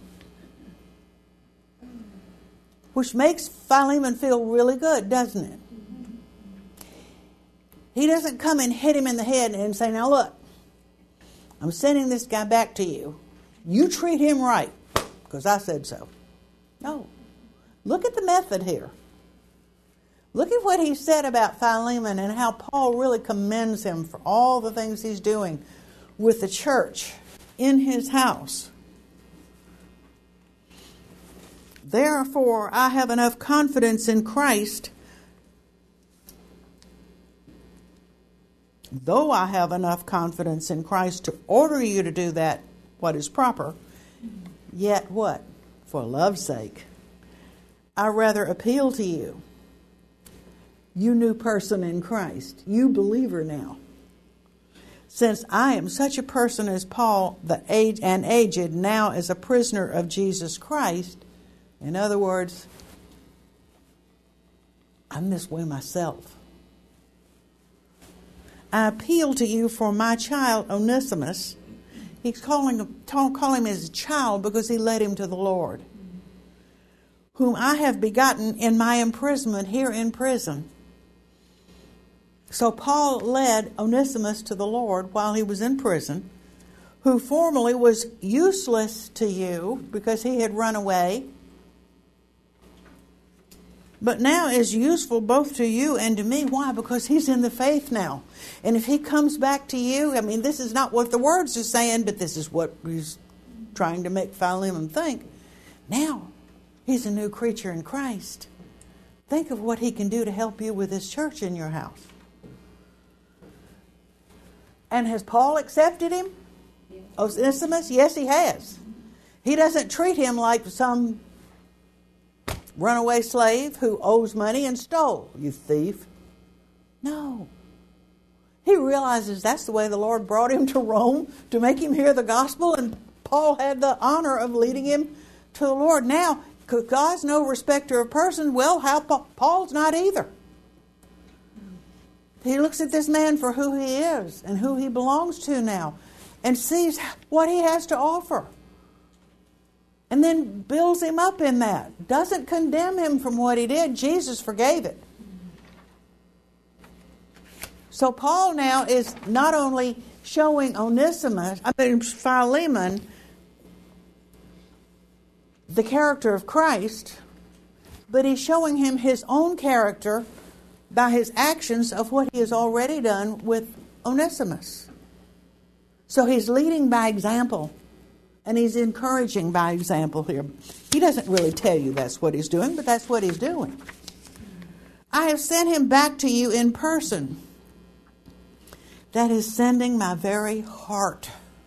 which makes Philemon feel really good, doesn't it? He doesn't come and hit him in the head and say, now look, I'm sending this guy back to you. You treat him right, because I said so. No. Look at the method here. Look at what he said about Philemon and how Paul really commends him for all the things he's doing with the church in his house. Therefore, I have enough confidence in Christ, though I have enough confidence in Christ to order you to do that, what is proper, yet what? For love's sake, I rather appeal to you, you new person in Christ, you believer now. Since I am such a person as Paul, aged, now as a prisoner of Jesus Christ, in other words, I'm this way myself. I appeal to you for my child Onesimus. He's calling him as a child because he led him to the Lord, whom I have begotten in my imprisonment here in prison. So Paul led Onesimus to the Lord while he was in prison, who formerly was useless to you because he had run away, but now is useful both to you and to me. Why? Because he's in the faith now. And if he comes back to you, I mean, this is not what the words are saying, but this is what he's trying to make Philemon think. Now, he's a new creature in Christ. Think of what he can do to help you with his church in your house. And has Paul accepted him? Onesimus? Yes, he has. He doesn't treat him like some runaway slave who owes money and stole, you thief. No. He realizes that's the way the Lord brought him to Rome, to make him hear the gospel, and Paul had the honor of leading him to the Lord. Now, God's no respecter of persons. Well, Paul's not either. He looks at this man for who he is and who he belongs to now, and sees what he has to offer. And then builds him up in that. Doesn't condemn him from what he did. Jesus forgave it. So Paul now is not only showing Philemon, the character of Christ, but he's showing him his own character by his actions of what he has already done with Onesimus. So he's leading by example, and he's encouraging by example here. He doesn't really tell you that's what he's doing, but that's what he's doing. I have sent him back to you in person. That is sending my very heart.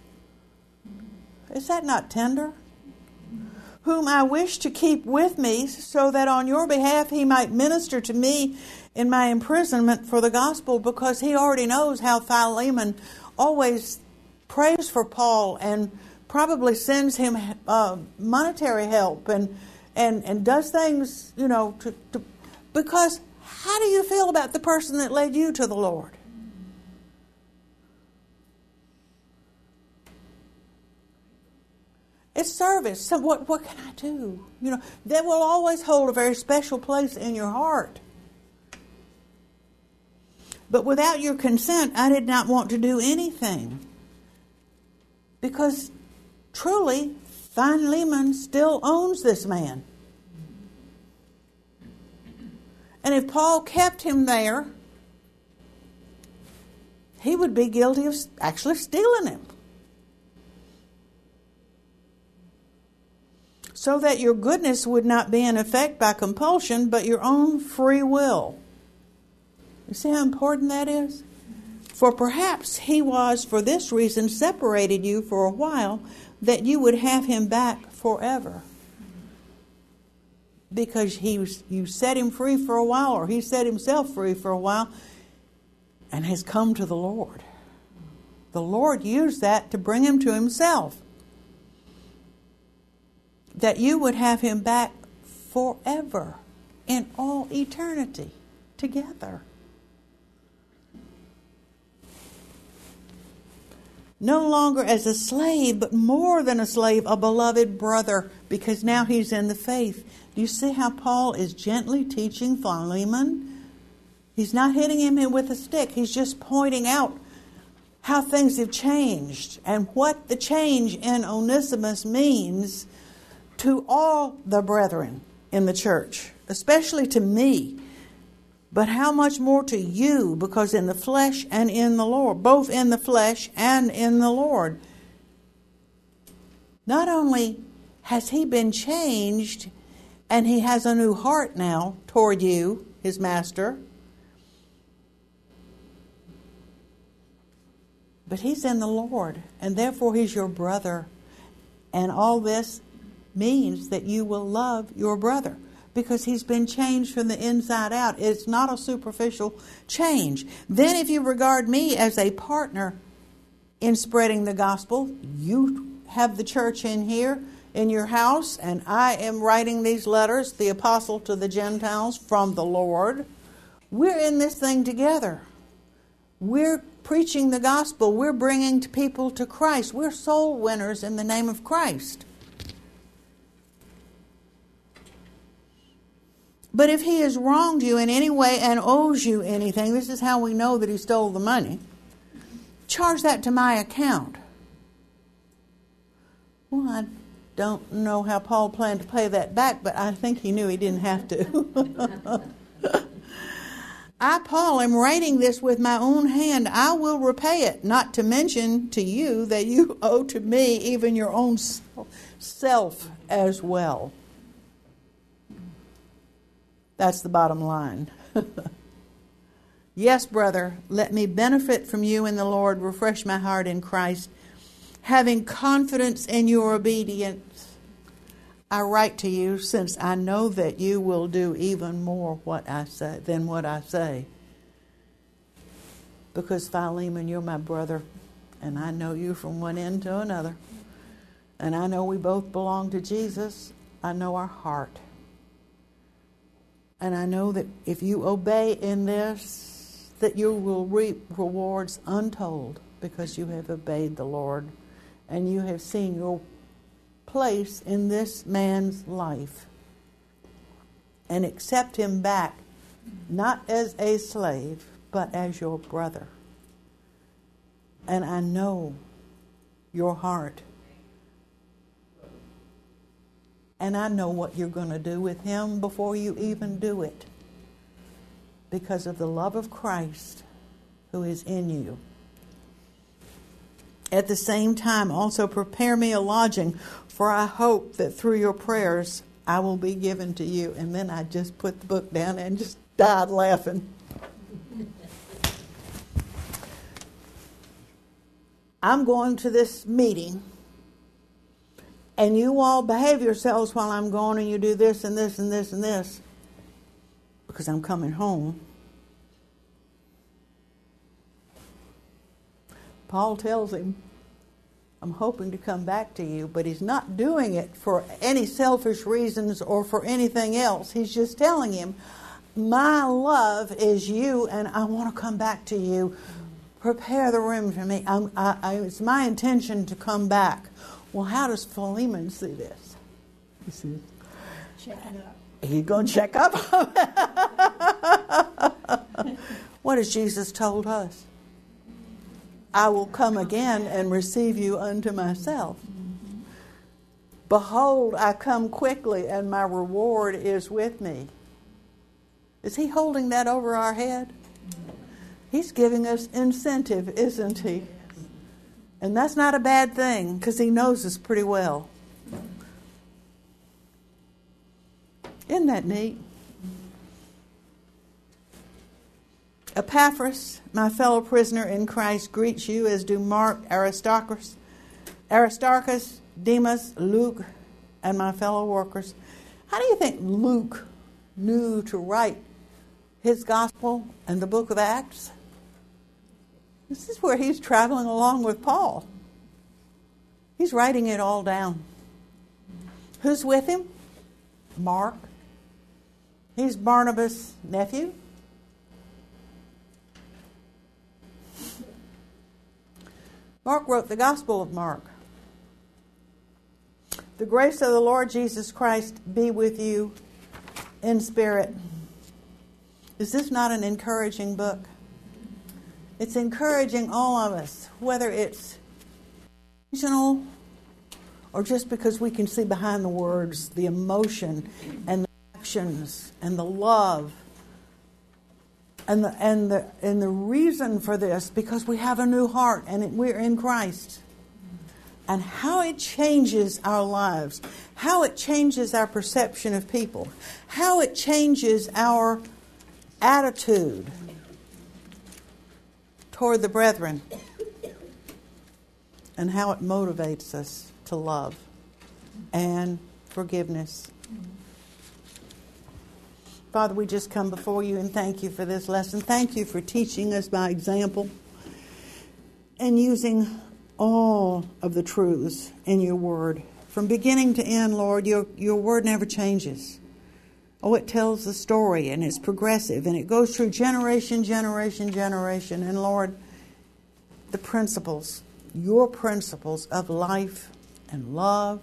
Is that not tender? Whom I wish to keep with me, so that on your behalf he might minister to me in my imprisonment for the gospel, because he already knows how Philemon always prays for Paul and probably sends him monetary help and does things, because how do you feel about the person that led you to the Lord? It's service. So what can I do? That will always hold a very special place in your heart. But without your consent, I did not want to do anything. Because truly, Philemon still owns this man. And if Paul kept him there, he would be guilty of actually stealing him. So that your goodness would not be in effect by compulsion, but your own free will. You see how important that is? For perhaps he was for this reason separated you for a while, that you would have him back forever. Because you set him free for a while, or he set himself free for a while, and has come to the Lord. The Lord used that to bring him to himself. That you would have him back forever, in all eternity, together. No longer as a slave, but more than a slave, a beloved brother, because now he's in the faith. Do you see how Paul is gently teaching Philemon? He's not hitting him with a stick. He's just pointing out how things have changed and what the change in Onesimus means to all the brethren in the church, especially to me, but how much more to you, because in the flesh and in the Lord, both in the flesh and in the Lord. Not only has he been changed, and he has a new heart now toward you, his master, but he's in the Lord, and therefore he's your brother. And all this means that you will love your brother, because he's been changed from the inside out. It's not a superficial change. Then if you regard me as a partner in spreading the gospel, you have the church in here, in your house, and I am writing these letters, the apostle to the Gentiles from the Lord. We're in this thing together. We're preaching the gospel. We're bringing people to Christ. We're soul winners in the name of Christ. But if he has wronged you in any way and owes you anything, this is how we know that he stole the money, charge that to my account. Well, I don't know how Paul planned to pay that back, but I think he knew he didn't have to. I, Paul, am writing this with my own hand. I will repay it, not to mention to you that you owe to me even your own self as well. That's the bottom line. Yes, brother, let me benefit from you in the Lord, refresh my heart in Christ, Having confidence in your obedience, I write to you, since I know that you will do even more than what I say. Because Philemon, you're my brother, and I know you from one end to another. And I know we both belong to Jesus. I know our heart. And I know that if you obey in this, that you will reap rewards untold, because you have obeyed the Lord and you have seen your place in this man's life, and accept him back, not as a slave, but as your brother. And I know your heart. And I know what you're going to do with him before you even do it, because of the love of Christ who is in you. At the same time, also prepare me a lodging, for I hope that through your prayers I will be given to you. And then I just put the book down and just died laughing. I'm going to this meeting, and you all behave yourselves while I'm gone, and you do this and this and this and this, because I'm coming home. Paul tells him, I'm hoping to come back to you, but he's not doing it for any selfish reasons or for anything else. He's just telling him, my love is you, and I want to come back to you. Prepare the room for me. It's my intention to come back. Well, how does Philemon see this? You see, Checking up. he's going to check up. What has Jesus told us? I will come again and receive you unto myself. Behold, I come quickly, and my reward is with me. Is he holding that over our head? He's giving us incentive, isn't he? And that's not a bad thing, because he knows us pretty well. Isn't that neat? Epaphras, my fellow prisoner in Christ, greets you, as do Mark, Aristarchus, Demas, Luke, and my fellow workers. How do you think Luke knew to write his gospel and the book of Acts? This is where he's traveling along with Paul. He's writing it all down. Who's with him? Mark. He's Barnabas' nephew. Mark wrote the Gospel of Mark. The grace of the Lord Jesus Christ be with you in spirit. Is this not an encouraging book? It's encouraging all of us, whether it's emotional or just because we can see behind the words the emotion and the actions and the love and the reason for this, because we have a new heart and we're in Christ. And how it changes our lives, how it changes our perception of people, how it changes our attitude toward the brethren, and how it motivates us to love and forgiveness. Father, we just come before you and thank you for this lesson. Thank you for teaching us by example and using all of the truths in your word. From beginning to end, Lord, your word never changes. Oh, it tells the story, and it's progressive, and it goes through generation. And Lord, the principles, your principles of life and love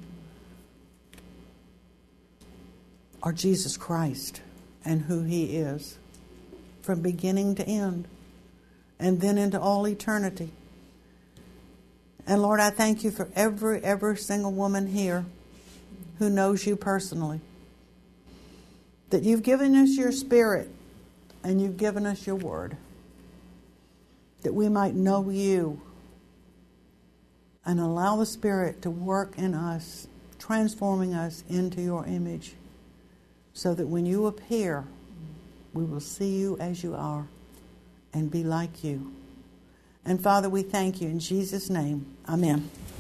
are Jesus Christ and who he is from beginning to end and then into all eternity. And Lord, I thank you for every single woman here who knows you personally. That you've given us your Spirit and you've given us your word. That we might know you and allow the Spirit to work in us, transforming us into your image, so that when you appear, we will see you as you are and be like you. And Father, we thank you in Jesus' name. Amen.